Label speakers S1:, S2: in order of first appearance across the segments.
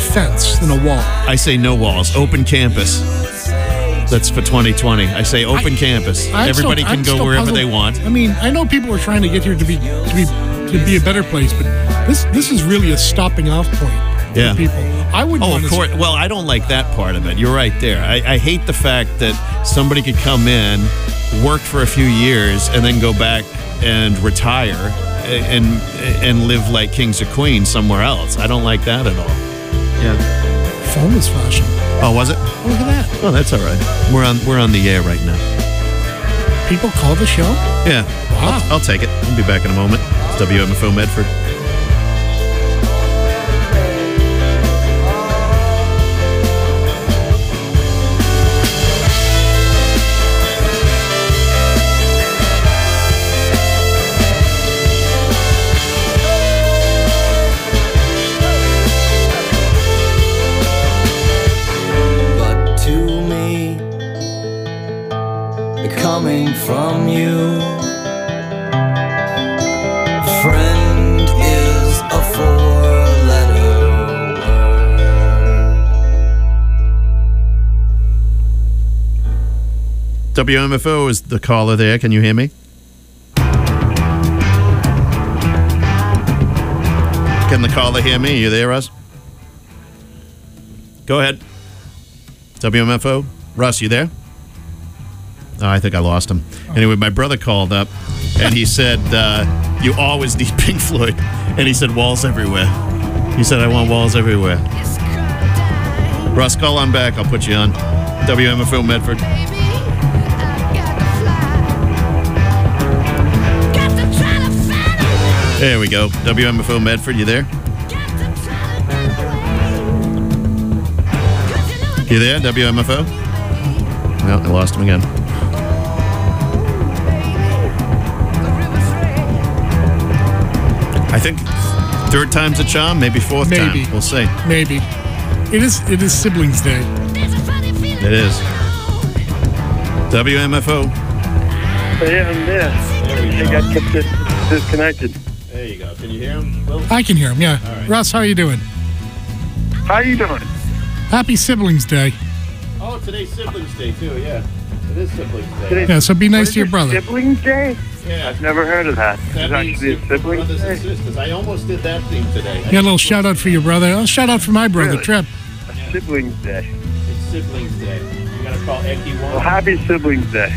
S1: fence than a wall.
S2: I say no walls. Open campus. That's for 2020. I say open campus. Everybody can go wherever they want.
S1: I mean, I know people are trying to get here to be a better place, but this is really a stopping off point for people. I wouldn't.
S2: Oh, of course. Well, I don't like that part of it. You're right there. I hate the fact that somebody could come in, work for a few years, and then go back and retire and live like kings or queens somewhere else. I don't like that at all. Yeah.
S1: Phone was flashing.
S2: Oh, was it?
S1: Oh, look at that.
S2: Oh, that's all right. We're on the air right now.
S1: People call the show?
S2: Yeah.
S1: Wow.
S2: I'll take it. We'll be back in a moment. It's WMFO Medford.
S3: Coming from you, friend is a four-letter word.
S2: WMFO is the caller there. Can you hear me? Can the caller hear me? Are you there, Russ? Go ahead. WMFO. Russ, you there? Oh, I think I lost him. Anyway, my brother called up, and he said, you always need Pink Floyd. And he said, walls everywhere. He said, I want walls everywhere. Russ, call on back. I'll put you on. WMFO Medford. There we go. WMFO Medford, you there? You there, WMFO? No, I lost him again. I think third time's a charm, maybe fourth time. We'll see.
S1: Maybe. It is Siblings Day.
S2: It is. WMFO.
S4: Yeah, I'm there. I got kept disconnected.
S2: There you go. Can you hear him, Will?
S1: I can hear him, yeah.
S2: All right.
S1: Russ, how are you doing?
S4: How you doing?
S1: Happy Siblings Day.
S2: Oh, today's Siblings Day, too, yeah. It is Siblings Day.
S1: Yeah, so be nice to your brother.
S4: Siblings Day?
S2: Yeah.
S4: I've never heard of that.
S2: That
S4: It's
S2: means
S4: actually a Siblings
S2: brothers
S4: Day?
S2: and sisters. I almost did that theme today.
S1: Yeah, a little shout out for your brother. A shout out for my brother,
S4: Really?
S1: Trip.
S4: Siblings Day.
S2: It's Siblings Day. You got to call Eki one.
S4: Well, happy Siblings Day.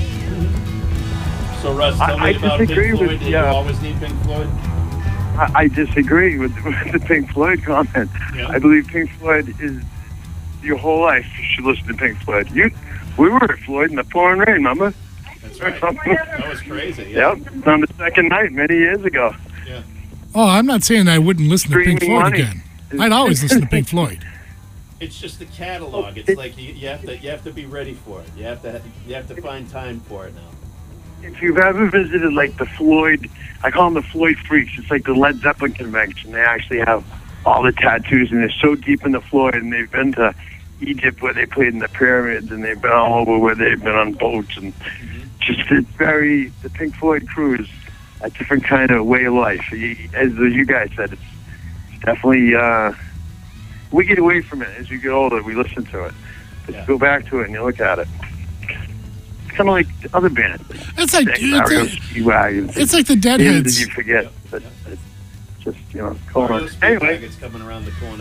S2: So, Russ, tell
S4: I
S2: me about
S4: disagree
S2: Pink Floyd.
S4: with-
S2: Did you
S4: yeah.
S2: always need Pink Floyd?
S4: I disagree with the Pink Floyd comment.
S2: Yeah.
S4: I believe Pink Floyd is your whole life. You should listen to Pink Floyd. We were at Floyd in the pouring rain, remember?
S2: That's right. That was crazy. Yeah.
S4: Yep, on the second night many years ago.
S2: Yeah.
S1: Oh, I'm not saying I wouldn't listen to Pink
S4: Streaming
S1: Floyd
S4: money.
S1: again. I'd always listen to Pink Floyd.
S2: It's just the catalog. It's like you have to be ready for it. You have to find time for it now.
S4: If you've ever visited, like, the Floyd, I call them the Floyd Freaks. It's like the Led Zeppelin convention. They actually have all the tattoos, and they're so deep in the Floyd, and they've been to Egypt where they played in the pyramids, and they've been all over where they've been on boats, and just it's very, the Pink Floyd crew is a different kind of way of life. As you guys said, it's definitely, we get away from it as you get older. We listen to it. But you go back to it and you look at it. It's kind of like other bands.
S1: It's like it's like the
S4: Did
S1: Deadheads.
S4: you forget? But it's just, going on. Anyway.
S2: It's coming around the corner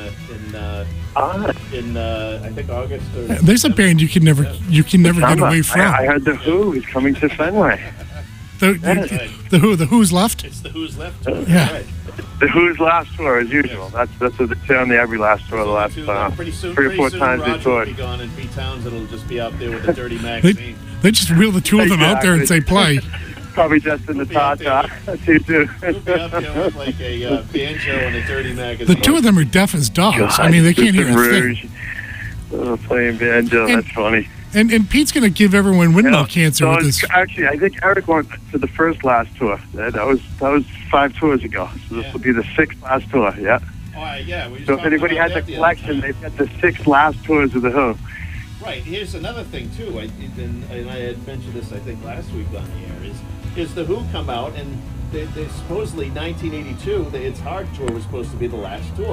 S2: in I think August. Or
S1: There's a band you can never get away from.
S4: I heard the Who is coming to Fenway.
S1: The Who, the Who's left.
S2: It's the Who's left tour.
S1: Yeah.
S2: Right.
S4: The Who's last tour, as usual. That's what they say on the every last tour. The last
S2: Pretty soon,
S4: 3 or 4
S2: soon,
S4: times
S2: Roger
S4: they toured.
S2: will be gone, and Pete Townsend will just be out there with a dirty magazine.
S1: They just wheel the two of them out there and say play.
S4: Probably just in the Tata.
S2: He'll be up there with like a banjo and a dirty magazine.
S1: The two of them are deaf as dogs. I mean, they can't hear a thing.
S4: Playing banjo, that's funny.
S1: And Pete's going to give everyone windmill cancer
S4: So
S1: with this.
S4: actually, I think Eric went to the first last tour. That was 5 tours ago. So this will be the 6th last tour. Yeah.
S2: Yeah.
S4: So if anybody had the collection, they've got the 6 last tours of the Who.
S2: Right. Here's another thing too. And I had mentioned this I think last week on the air is the Who come out and they supposedly 1982 its hard tour was supposed to be the last tour.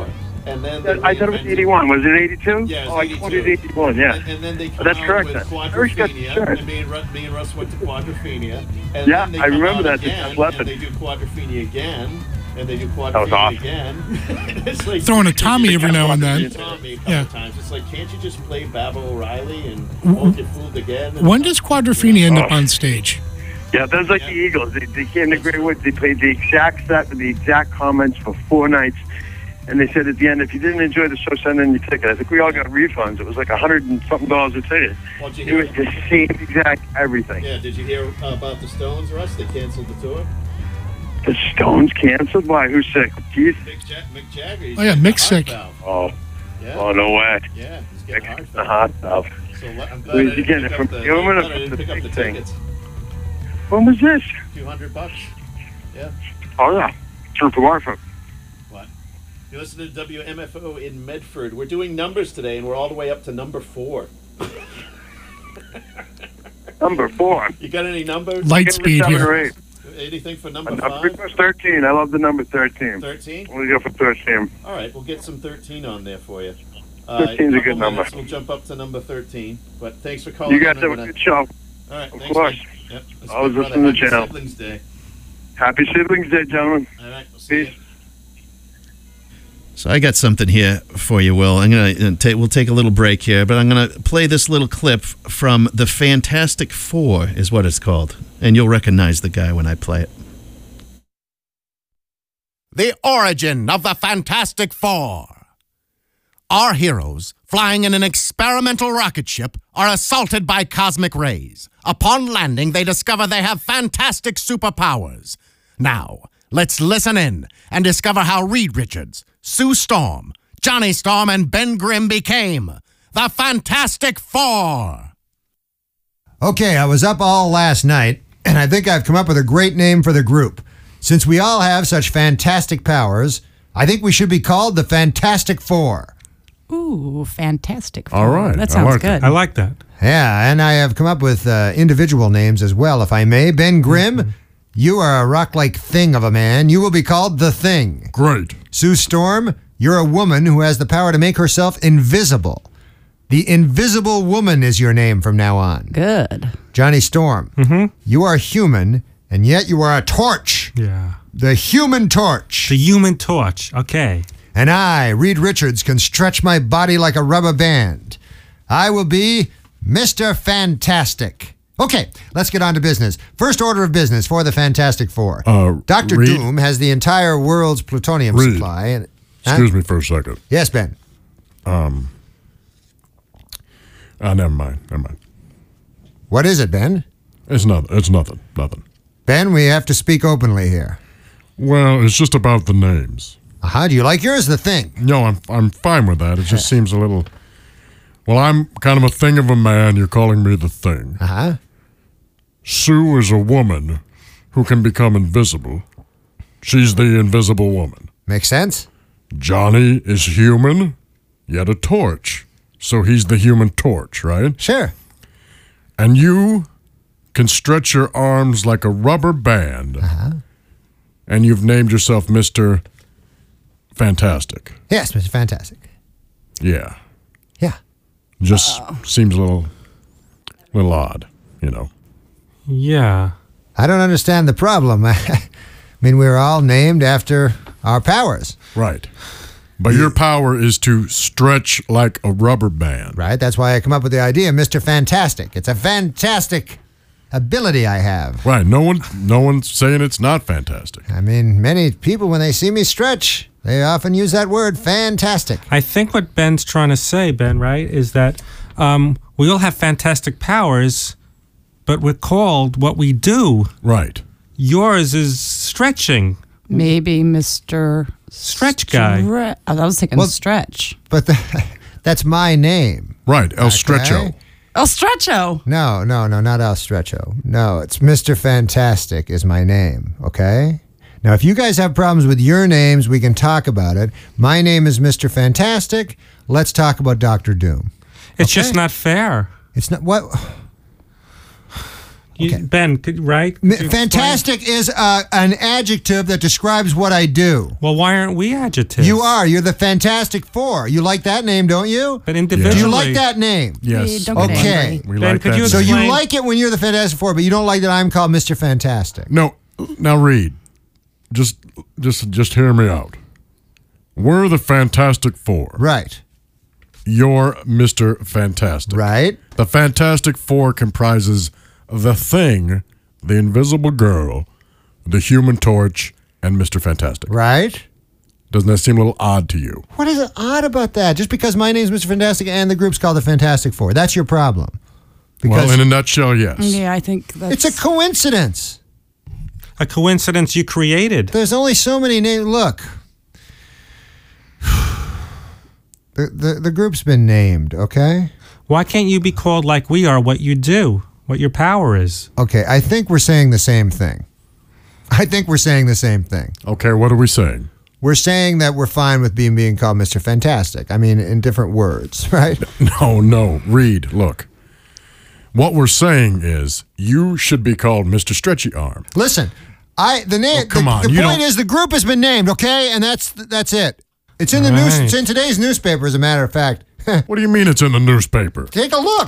S2: And then
S4: I thought it was 81. Was it 82?
S2: Yeah, it was
S4: I
S2: 82.
S4: quoted 81, yeah.
S2: And then they come
S4: That's
S2: out
S4: correct,
S2: with
S4: then.
S2: Quadrophenia.
S4: Sure.
S2: And me and Russ went to Quadrophenia. And
S4: Yeah,
S2: then they
S4: I
S2: come
S4: remember
S2: out
S4: that.
S2: again,
S4: That's Leopard.
S2: and they do Quadrophenia again. And they do
S4: was
S2: Quadrophenia
S4: awesome.
S2: again. It's like
S1: Throwing a Tommy every now and then.
S2: Tommy a couple
S1: Yeah.
S2: times. It's like, can't you just play Babbo O'Reilly and won't get fooled again? And
S1: When does Quadrophenia end up on stage?
S4: Yeah, that's like the Eagles. They came to Great Woods. They played the exact set with the exact comments for 4 nights. And they said at the end, if you didn't enjoy the show, send in your ticket. I think we all got refunds. It was like $100 and something a ticket.
S2: Well, did you
S4: It
S2: hear?
S4: was the same exact everything.
S2: Yeah, did you hear about the Stones, Russ? They canceled the tour.
S4: The Stones canceled? Why? Who's sick? Keith?
S2: Mick Jagger. he's
S1: Oh, yeah,
S2: getting
S1: Mick's
S2: a heart
S1: sick.
S2: valve.
S4: Oh,
S2: Yeah.
S4: oh no way.
S2: Yeah, he's getting a heart
S4: The
S2: valve.
S4: hot stuff.
S2: So I'm glad
S4: Where's
S2: I
S4: he
S2: didn't
S4: getting
S2: pick
S4: it
S2: up
S4: from?
S2: the,
S4: You know, I'm
S2: glad
S4: gonna
S2: I didn't
S4: put
S2: pick
S4: the
S2: up the
S4: big thing.
S2: tickets.
S4: When was this?
S2: $200. Yeah.
S4: Oh, yeah. True for Warford.
S2: What? You listen to WMFO in Medford. We're doing numbers today, and we're all the way up to number 4.
S4: Number 4.
S2: You got any numbers?
S1: Light speed
S4: 7 or
S1: here.
S4: 8.
S2: Anything for number
S4: I'm
S2: 5?
S4: request 13. I love the number 13.
S2: 13?
S4: We'll go for 13.
S2: All right, we'll get some 13 on there for you.
S4: 13's a
S2: couple
S4: good number.
S2: minutes, We'll jump up to number 13. But thanks for calling.
S4: You guys
S2: in.
S4: have
S2: I'm
S4: a
S2: gonna-
S4: good show.
S2: All right,
S4: Of
S2: thanks,
S4: course.
S2: man. Yep. That's
S4: I was
S2: good, brother.
S4: listening to
S2: Happy
S4: Channel.
S2: Siblings Day.
S4: Happy Siblings Day, gentlemen.
S2: All right, we'll see
S4: Peace.
S2: you. So I got something here for you, Will. We'll take a little break here, but I'm gonna play this little clip from the Fantastic Four, is what it's called, and you'll recognize the guy when I play it.
S5: The origin of the Fantastic Four. Our heroes, flying in an experimental rocket ship, are assaulted by cosmic rays. Upon landing, they discover they have fantastic superpowers. Now, let's listen in and discover how Reed Richards, Sue Storm, Johnny Storm, and Ben Grimm became the Fantastic Four.
S6: Okay, I was up all last night, and I think I've come up with a great name for the group. Since we all have such fantastic powers, I think we should be called the Fantastic Four.
S7: Ooh, fantastic.
S8: All right,
S7: That
S8: I
S7: sounds
S8: like
S7: good.
S8: I like that.
S6: Yeah, and I have come up with individual names as well, if I may. Ben Grimm, you are a rock-like thing of a man. You will be called the Thing.
S8: Great.
S6: Sue Storm, you're a woman who has the power to make herself invisible. The Invisible Woman is your name from now on.
S7: Good.
S6: Johnny Storm, you are human, and yet you are a torch.
S8: Yeah.
S6: The Human Torch.
S8: The Human Torch. Okay.
S6: And I, Reed Richards, can stretch my body like a rubber band. I will be Mr. Fantastic. Okay, let's get on to business. First order of business for the Fantastic Four. Dr.
S8: Reed?
S6: Doom has the entire world's plutonium
S8: Reed.
S6: supply. And,
S8: Excuse me for a second.
S6: Yes, Ben.
S8: Never mind.
S6: What is it, Ben?
S8: It's nothing.
S6: Ben, we have to speak openly here.
S8: Well, it's just about the names.
S6: Do you like yours, the Thing?
S8: No, I'm fine with that. It just seems a little. Well, I'm kind of a thing of a man. You're calling me the Thing.
S6: Uh-huh.
S8: Sue is a woman who can become invisible. She's the Invisible Woman.
S6: Makes sense?
S8: Johnny is human, yet a torch. So he's the Human Torch, right?
S6: Sure.
S8: And you can stretch your arms like a rubber band. And you've named yourself Mr. Fantastic.
S6: Yes, Mr. Fantastic.
S8: Yeah.
S6: Yeah.
S8: Just seems a little odd, you know.
S9: Yeah.
S6: I don't understand the problem. I mean, we're all named after our powers.
S8: Right. But your power is to stretch like a rubber band.
S6: Right? That's why I come up with the idea, Mr. Fantastic. It's a fantastic ability I have.
S8: Right. No one's saying it's not fantastic.
S6: I mean, many people, when they see me stretch, they often use that word, fantastic.
S9: I think what Ben's trying to say, Ben, right, is that we all have fantastic powers, but we're called what we do.
S8: Right.
S9: Yours is stretching.
S7: Maybe Mr.
S9: Stretch guy.
S7: I was thinking Stretch.
S6: But that's my name.
S8: Right. El Stretcho.
S7: El Stretcho.
S6: No, not El Stretcho. No, it's Mr. Fantastic is my name, okay? Now, if you guys have problems with your names, we can talk about it. My name is Mr. Fantastic. Let's talk about Dr. Doom.
S9: It's just not fair.
S6: It's not what?
S9: Ben, right? Could you
S6: Fantastic is an adjective that describes what I do.
S9: Well, why aren't we adjectives?
S6: You are. You're the Fantastic Four. You like that name, don't you?
S9: But individually.
S6: Do you like that name?
S8: Yes.
S7: Don't get
S6: Okay.
S7: angry.
S8: We
S9: Ben,
S8: like
S9: could
S8: that.
S9: you
S6: So
S9: explain-
S6: you like it when you're the Fantastic Four, but you don't like that I'm called Mr. Fantastic.
S8: No, now read. Just hear me out. We're the Fantastic Four.
S6: Right.
S8: You're Mr. Fantastic.
S6: Right.
S8: The Fantastic Four comprises the Thing, the Invisible Girl, the Human Torch, and Mr. Fantastic.
S6: Right.
S8: Doesn't that seem a little odd to you?
S6: What is odd about that? Just because my name's Mr. Fantastic and the group's called the Fantastic Four. That's your problem.
S8: Well, in a nutshell, yes.
S7: Yeah, I think that's...
S6: It's a coincidence.
S9: A coincidence you created.
S6: There's only so many names. Look. The group's been named, okay?
S9: Why can't you be called like we are, what you do, what your power is?
S6: Okay, I think we're saying the same thing.
S8: Okay, what are we saying?
S6: We're saying that we're fine with being called Mr. Fantastic. I mean, in different words, right?
S8: No, read, look. What we're saying is you should be called Mr. Stretchy Arm.
S6: Listen, the
S8: come on,
S6: The
S8: you
S6: point
S8: don't-
S6: is the group has been named, okay? And that's it. It's in the news.
S9: Right.
S6: It's in today's newspaper, as a matter of fact.
S8: What do you mean it's in the newspaper?
S6: Take a look.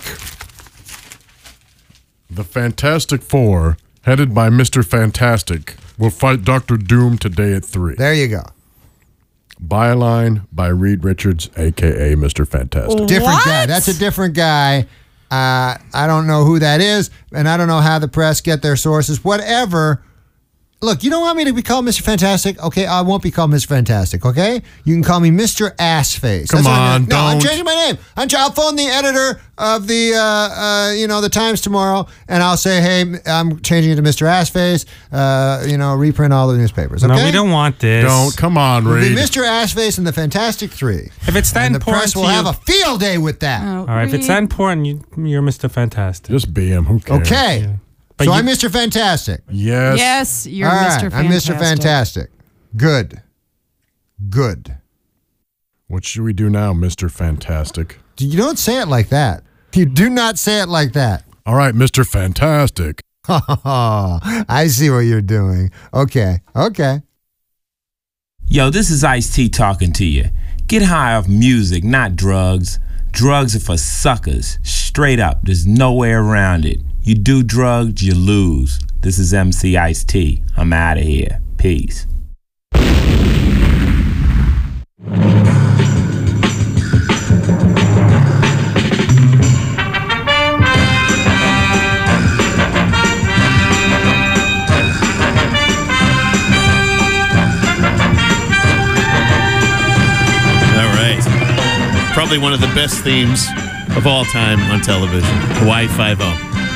S8: The Fantastic Four, headed by Mr. Fantastic, will fight Dr. Doom today at 3.
S6: There you go.
S8: Byline by Reed Richards, a.k.a. Mr. Fantastic.
S6: Different guy. That's a different guy. I don't know who that is, and I don't know how the press get their sources. Whatever. Look, you don't want me to be called Mr. Fantastic? Okay, I won't be called Mr. Fantastic, okay? You can call me Mr. Assface.
S8: Come
S6: That's what
S8: on,
S6: No, I'm
S8: don't.
S6: changing my name. I'll phone the editor of the, the Times tomorrow, and I'll say, hey, I'm changing it to Mr. Assface. Reprint all the newspapers, okay?
S9: No, we don't want this.
S8: Don't, come on,
S6: It'll be
S8: Reed.
S6: Mr. Assface and the Fantastic Three.
S9: If it's that
S6: And the
S9: important
S6: press
S9: to
S6: will
S9: you,
S6: have a field day with that.
S7: Oh,
S9: all right. If it's that important, you're Mr. Fantastic.
S8: Just be him, who cares?
S6: Okay.
S9: Yeah. But
S6: So
S9: you-
S6: I'm Mr. Fantastic.
S8: Yes.
S7: Yes, you're
S6: All
S7: Mr.
S6: right,
S7: Fantastic.
S6: I'm Mr. Fantastic. Good.
S8: What should we do now, Mr. Fantastic?
S6: You don't say it like that. You do not say it like that.
S8: All right, Mr. Fantastic.
S6: I see what you're doing. Okay.
S10: Yo, this is Ice-T talking to you. Get high off music, not drugs. Drugs are for suckers. Straight up, there's no way around it. You do drugs, you lose. This is MC Ice-T. I'm out of here. Peace.
S2: All right. Probably one of the best themes of all time on television, Hawaii Five-0.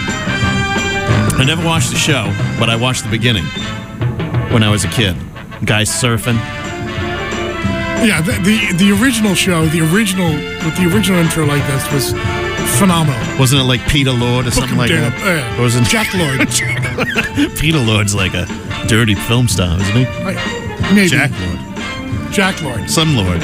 S2: I never watched the show, but I watched the beginning when I was a kid. Guys surfing.
S1: Yeah, the original show, with the original intro like this was phenomenal.
S2: Wasn't it like Peter Lord or something like
S1: Book 'em
S2: that?
S1: down.
S2: Or wasn't
S1: Jack Lord.
S2: Peter Lord's like a dirty film star, isn't he?
S1: Maybe.
S2: Jack Lord.
S1: Jack Lord.
S2: Some Lord.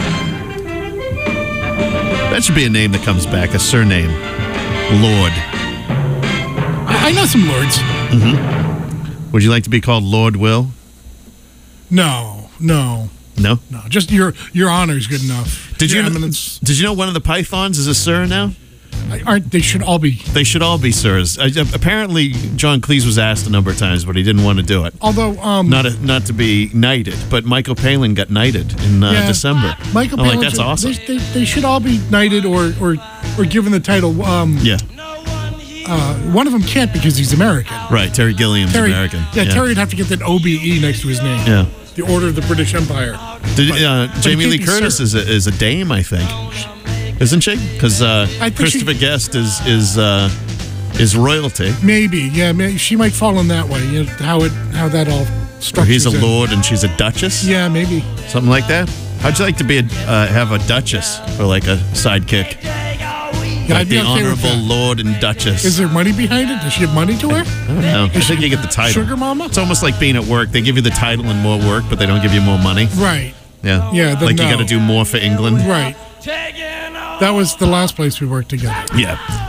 S2: That should be a name that comes back, a surname. Lord.
S1: I know some lords.
S2: Would you like to be called Lord Will?
S1: No.
S2: No?
S1: Just your honor is good enough.
S2: Did
S1: Your
S2: you
S1: eminence.
S2: Did you know one of the pythons is a sir now?
S1: Aren't they? Should all be.
S2: They should all be sirs. Apparently, John Cleese was asked a number of times, but he didn't want to do it.
S1: Although
S2: Not to be knighted, but Michael Palin got knighted in December.
S1: Michael
S2: I'm
S1: Palin
S2: like, that's awesome.
S1: They should all be knighted or given the title.
S2: Yeah,
S1: One of them can't because he's American.
S2: right. Terry Gilliam's American.
S1: Yeah, Terry would have to get that OBE next to his name.
S2: Yeah.
S1: The Order of the British Empire.
S2: Jamie
S1: he
S2: Lee
S1: can't be
S2: Curtis
S1: sir.
S2: is a dame, I think, isn't she? Because
S1: think
S2: Christopher Guest is royalty.
S1: Maybe, yeah. She might fall in that way. You know, how that all
S2: Or
S1: structures.
S2: he's a
S1: in.
S2: lord and she's a duchess.
S1: Yeah, maybe.
S2: Something like that. How'd you like to be have a duchess or like a sidekick?
S1: Yeah,
S2: Like
S1: I'd be
S2: the
S1: okay with
S2: honorable
S1: that.
S2: lord and duchess.
S1: Is there money behind it? Does she have money to her?
S2: I don't know. I think you get the title.
S1: Sugar mama?
S2: It's almost like being at work. They give you the title and more work, but they don't give you more money.
S1: Right.
S2: Yeah.
S1: Yeah, then
S2: Like you
S1: no.
S2: got to do more for England.
S1: Right. That was the last place we worked together.
S2: Yeah.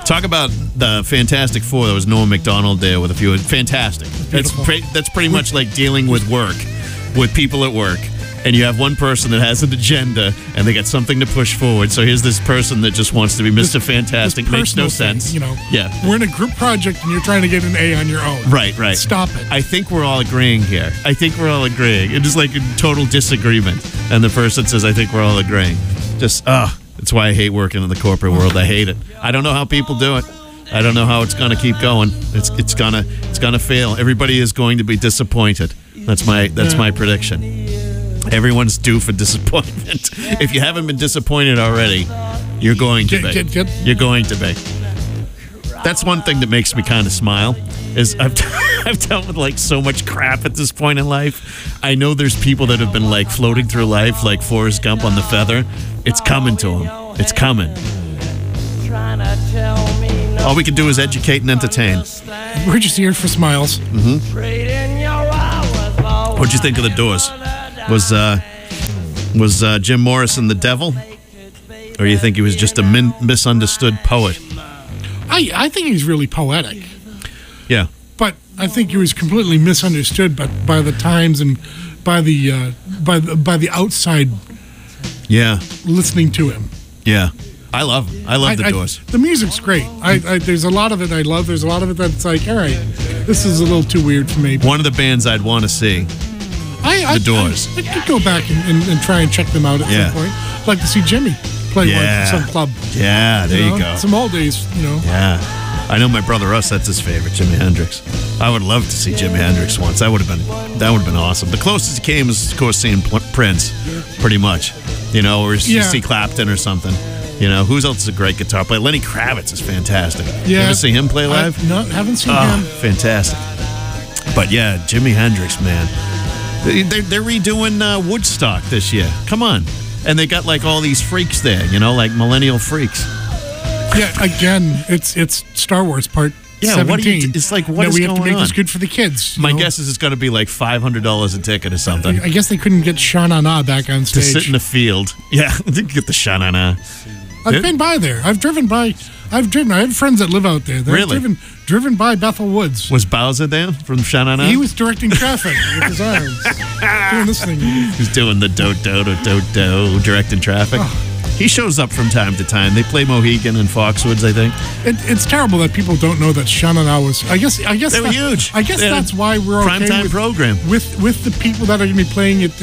S2: Talk about the Fantastic Four. There was Norm Macdonald there with a few. Fantastic. That's pretty much like dealing with work, with people at work. And you have one person that has an agenda, and they got something to push forward. So here's this person that just wants to be Mr. Fantastic. Makes no sense.
S1: Thing,
S2: Yeah.
S1: We're in a group project, and you're trying to get an A on your own.
S2: Right.
S1: Stop it.
S2: I think we're all agreeing here. It is like a total disagreement. And the person says, I think we're all agreeing. That's why I hate working in the corporate world. I hate it. I don't know how people do it. I don't know how it's going to keep going. It's gonna fail. Everybody is going to be disappointed. That's my prediction. Everyone's due for disappointment. If you haven't been disappointed already, you're going to be. You're going to be. That's one thing that makes me kind of smile. Is I've dealt with like so much crap at this point in life. I know there's people that have been like floating through life like Forrest Gump on the feather. It's coming to them. It's coming. All we can do is educate and entertain.
S1: We're just here for smiles.
S2: Mm-hmm. What'd you think of the Doors? Was Jim Morrison the devil, or you think he was just a misunderstood poet?
S1: I think he's really poetic.
S2: Yeah,
S1: but I think he was completely misunderstood by the times and by the outside.
S2: Yeah,
S1: listening to him.
S2: Yeah, I love him. I love the Doors.
S1: The music's great. There's a lot of it I love. There's a lot of it that's like, all right, this is a little too weird for me.
S2: One of the bands I'd want to see. The Doors.
S1: I could go back and try and check them out at some point. I'd like to see Jimmy play some club.
S2: Yeah, there you go.
S1: Some old days,
S2: Yeah. I know my brother Russ, that's his favorite, Jimi Hendrix. I would love to see Jimi Hendrix once. That would have been awesome. The closest he came was, of course, seeing Prince, pretty much. Or you see Clapton or something. Who else is a great guitar player? Lenny Kravitz is fantastic. You ever see him play live?
S1: No, haven't seen him.
S2: Fantastic. But yeah, Jimi Hendrix, man. They're redoing Woodstock this year. Come on. And they got like all these freaks there, like millennial freaks.
S1: Yeah, again, it's Star Wars Part 17.
S2: It's like, what is
S1: we have
S2: going
S1: to make
S2: on?
S1: this good for the kids.
S2: My guess is it's going to be like $500 a ticket or something.
S1: I guess they couldn't get Sha Na Na back on stage.
S2: To sit in the field. Yeah, they could get the Sha Na Na.
S1: I've been by there. I've driven by. I have friends that live out there.
S2: Really?
S1: Driven by Bethel Woods.
S2: Was Bowser there from Sha Na Na?
S1: He was directing traffic with his arms. Doing this thing.
S2: He's doing the do-do-do-do-do, directing traffic.
S1: Oh.
S2: He shows up from time to time. They play Mohegan and Foxwoods, I think.
S1: It's terrible that people don't know that Sha Na Na was. I guess
S2: they were huge.
S1: I guess that's why we're okay
S2: primetime program
S1: with the people that are going to be playing it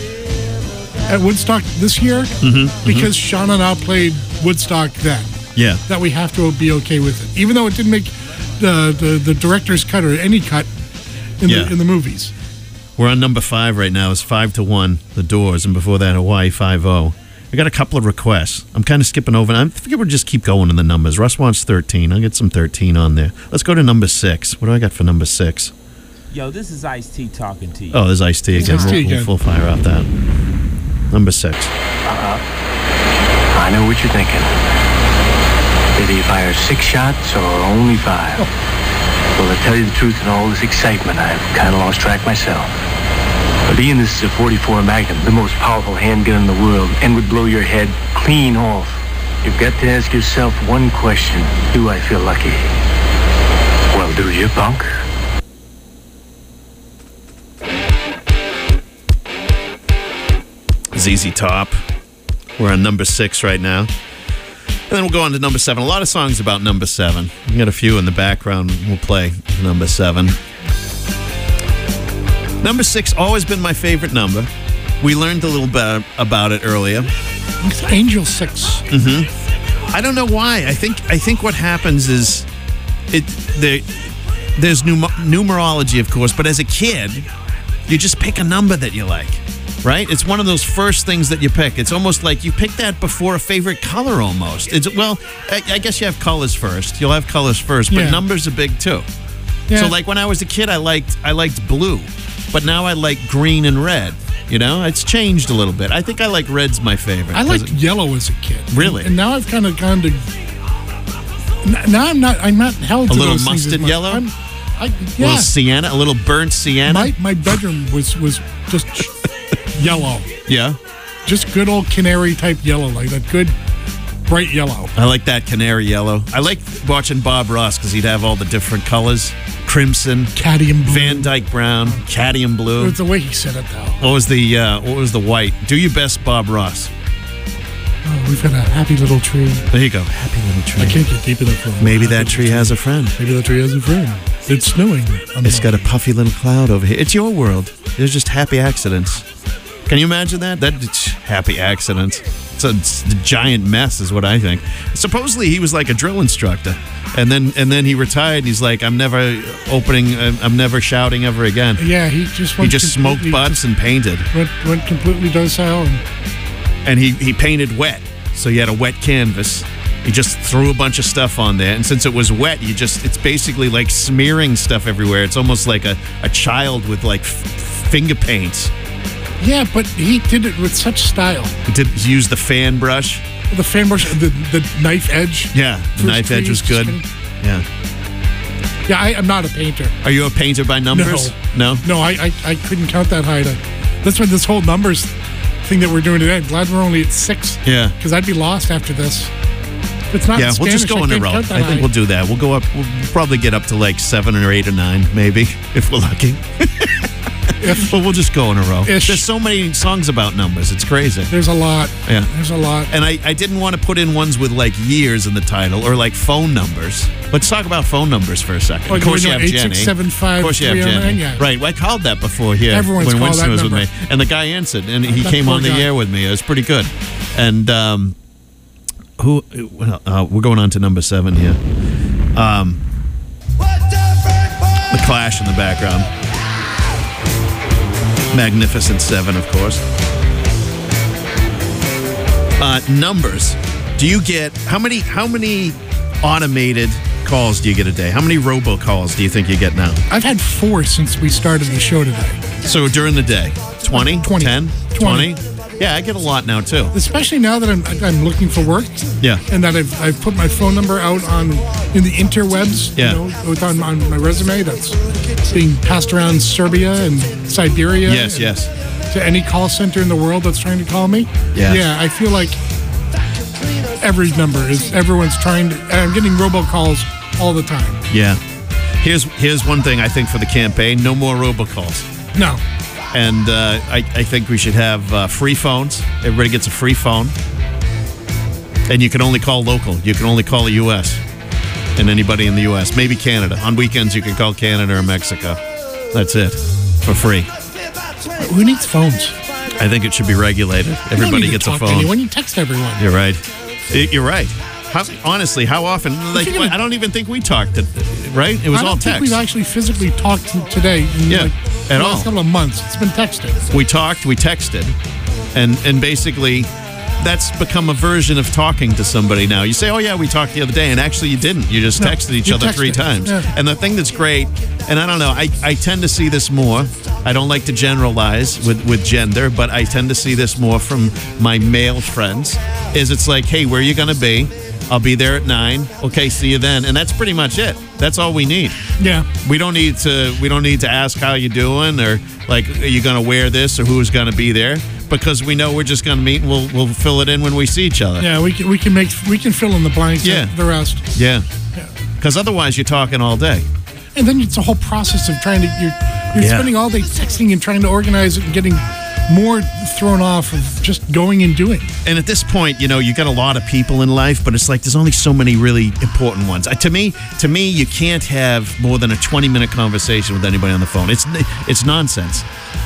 S1: at Woodstock this year, because Sha Na Na played Woodstock then.
S2: Yeah,
S1: that we have to be okay with it, even though it didn't make the director's cut or any cut in the movies.
S2: We're on number 5 right now. It's 5-1, the Doors, and before that, Hawaii 5-0. I got a couple of requests. I'm kind of skipping over. I think we'll just keep going in the numbers. Russ wants 13. I'll get some 13 on there. Let's go to number 6. What do I got for number 6?
S10: Yo, this is Ice-T talking to you.
S2: Oh, there's Ice-T again. We'll fire off that. Number 6.
S11: I know what you're thinking. Did he fire 6 shots or only 5? Well, to tell you the truth, in all this excitement, I've kind of lost track myself. But Ian, this is a 44 Magnum, the most powerful handgun in the world, and would blow your head clean off. You've got to ask yourself one question. Do I feel lucky? Well, do you, punk?
S2: ZZ Top. We're on number 6 right now. And then we'll go on to number 7. A lot of songs about number 7. We got a few in the background. We'll play number 7. Number 6, always been my favorite number. We learned a little bit about it earlier.
S1: It's Angel 6.
S2: Mm-hmm. I don't know why. I think what happens is there's numerology, of course, but as a kid, you just pick a number that you like. Right? It's one of those first things that you pick. It's almost like you pick that before a favorite color almost. I guess you have colors first. You'll have colors first, but numbers are big too. Yeah. So like when I was a kid, I liked blue, but now I like green and red. It's changed a little bit. I think I like red's my favorite.
S1: I liked yellow as a kid.
S2: Really?
S1: And now I've kind of gone to. Now I'm not held to
S2: a little
S1: those things
S2: mustard
S1: as much.
S2: yellow.
S1: A
S2: little sienna, a little burnt sienna.
S1: My bedroom was just yellow.
S2: Yeah.
S1: Just good old canary type yellow, like that good bright yellow.
S2: I like that canary yellow. I like watching Bob Ross because he'd have all the different colors. Crimson,
S1: cadmium blue,
S2: Van Dyke brown, cadmium blue.
S1: It was the way he said it, though.
S2: What was the white? Do your best, Bob Ross.
S1: Oh, we've got a happy little tree.
S2: There you go, happy little tree.
S1: I can't get deep enough for it.
S2: Maybe that tree has a friend.
S1: Maybe that tree has a friend. It's snowing.
S2: It's got a puffy little cloud over here. It's your world. There's just happy accidents. Can you imagine that? That's happy accidents. It's a giant mess, is what I think. Supposedly he was like a drill instructor, and then he retired. He's like, I'm never shouting ever again.
S1: Yeah, he just
S2: smoked butts and painted.
S1: Went completely docile,
S2: and he painted wet, so you had a wet canvas. He just threw a bunch of stuff on there, and since it was wet, it's basically like smearing stuff everywhere. It's almost like a child with like finger paints.
S1: Yeah, but he did it with such style.
S2: He use the fan brush.
S1: The fan brush, the knife edge.
S2: Yeah, the knife edge was good. Yeah.
S1: Yeah, I'm not a painter.
S2: Are you a painter by numbers?
S1: No, I couldn't count that high. That's why this whole numbers thing that we're doing today. I'm glad we're only at 6.
S2: Yeah.
S1: Because I'd be lost after this. If it's not in
S2: we'll
S1: Spanish,
S2: just go in a row. I think we'll do that. We'll go up. We'll probably get up to like 7 or 8 or 9, maybe, if we're lucky. But we'll just go in a row. There's so many songs about numbers. It's crazy.
S1: There's a lot.
S2: Yeah.
S1: There's a lot.
S2: And I didn't want to put in ones with like years in the title or like phone numbers. Let's talk about phone numbers for a second.
S1: Of course you have Jenny. 8675.
S2: Of course you have Jenny. Yeah. Right. Well, I called that before here.
S1: Everyone's
S2: when
S1: called
S2: Winston
S1: that
S2: was
S1: number.
S2: with me. And the guy answered. And he came on the air with me. It was pretty good. And we're going on to number 7 here. The Clash in the background. Magnificent 7, of course. Numbers. Do you get how many automated calls do you get a day? How many robocalls do you think you get now?
S1: I've had 4 since we started the show today.
S2: So during the day, 20,
S1: 20
S2: 10, 20. Yeah, I get a lot now too.
S1: Especially now that I'm looking for work.
S2: Yeah.
S1: And that I've put my phone number out in the interwebs.
S2: Yeah.
S1: On my resume that's being passed around Serbia and Siberia.
S2: Yes.
S1: To any call center in the world that's trying to call me.
S2: Yeah.
S1: Yeah, I feel like everyone's trying to. And I'm getting robocalls all the time.
S2: Yeah. Here's one thing I think for the campaign: no more robocalls.
S1: No.
S2: And I think we should have free phones. Everybody gets a free phone. And you can only call local. You can only call the U.S. and anybody in the U.S. Maybe Canada. On weekends, you can call Canada or Mexico. That's it. For free.
S1: Who needs phones?
S2: I think it should be regulated. Everybody gets a phone.
S1: When you text everyone.
S2: You're right. You're right. Honestly, how often? I don't even think we talked, right? It was all text.
S1: I don't think we've actually physically talked today.
S2: At all.
S1: The last couple of months. It's been texting.
S2: We talked, we texted, and basically that's become a version of talking to somebody now. You say, oh yeah, we talked the other day, and actually you didn't. You just texted each other 3 times.
S1: Yeah.
S2: And the thing that's great, and I don't know, I tend to see this more. I don't like to generalize with gender, but I tend to see this more from my male friends, is it's like, hey, where are you going to be? I'll be there at 9. Okay, see you then. And that's pretty much it. That's all we need.
S1: Yeah.
S2: We don't need to ask how you doing or like, are you going to wear this or who's going to be there? Because we know we're just going to meet and we'll fill it in when we see each other.
S1: Yeah, we can fill in the blanks.
S2: Yeah.
S1: The rest.
S2: Yeah. Because otherwise you're talking all day.
S1: And then it's a whole process of trying to you're spending all day texting and trying to organize it and getting more thrown off of just going and doing.
S2: And at this point, you got a lot of people in life, but it's like there's only so many really important ones. To me, you can't have more than a 20-minute conversation with anybody on the phone. It's nonsense.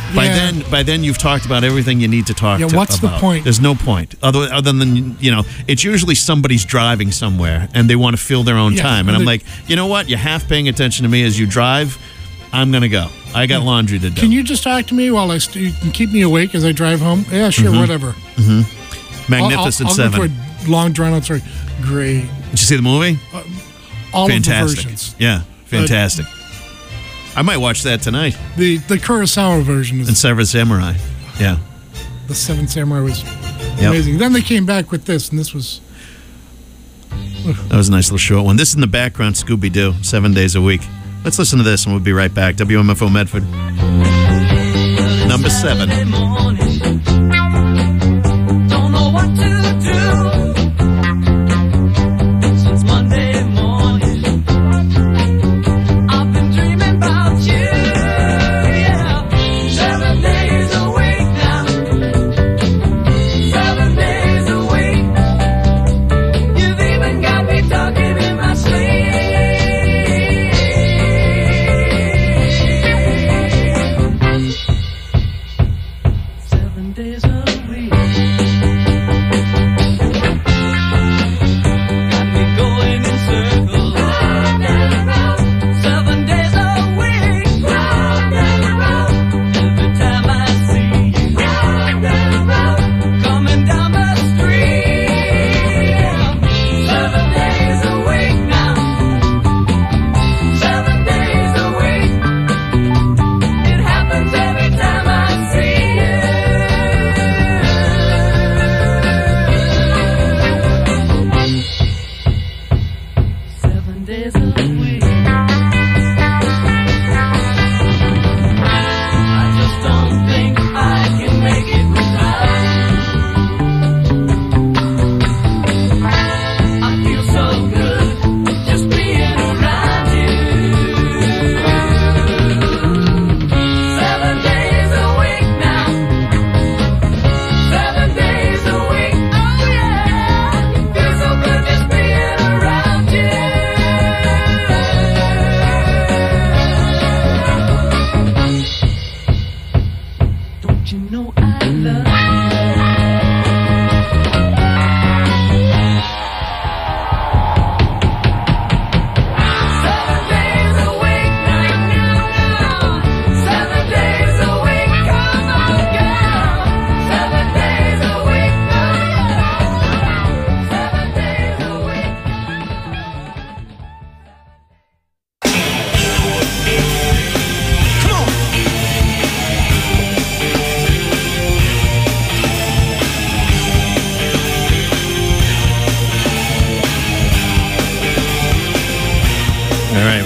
S2: By then, you've talked about everything you need to talk about.
S1: Yeah, what's the point?
S2: There's no point. Other than, it's usually somebody's driving somewhere and they want to fill their own time. And I'm like, you know what? You're half paying attention to me as you drive. I'm going to go. I got laundry to do.
S1: Can you just talk to me while you can keep me awake as I drive home? Yeah, sure, whatever.
S2: Mm-hmm. Magnificent
S1: I'll
S2: 7.
S1: Go to a long drawn-out story. Great.
S2: Did you see the movie?
S1: All
S2: fantastic.
S1: of the versions.
S2: Yeah, fantastic. I might watch that tonight.
S1: The Kurosawa version is...
S2: And Seven Samurai. Yeah.
S1: The Seven Samurai was amazing. Then they came back with this, and this was...
S2: That was a nice little short one. This is in the background, Scooby-Doo, 7 days a week. Let's listen to this, and we'll be right back. WMFO Medford. Number 7.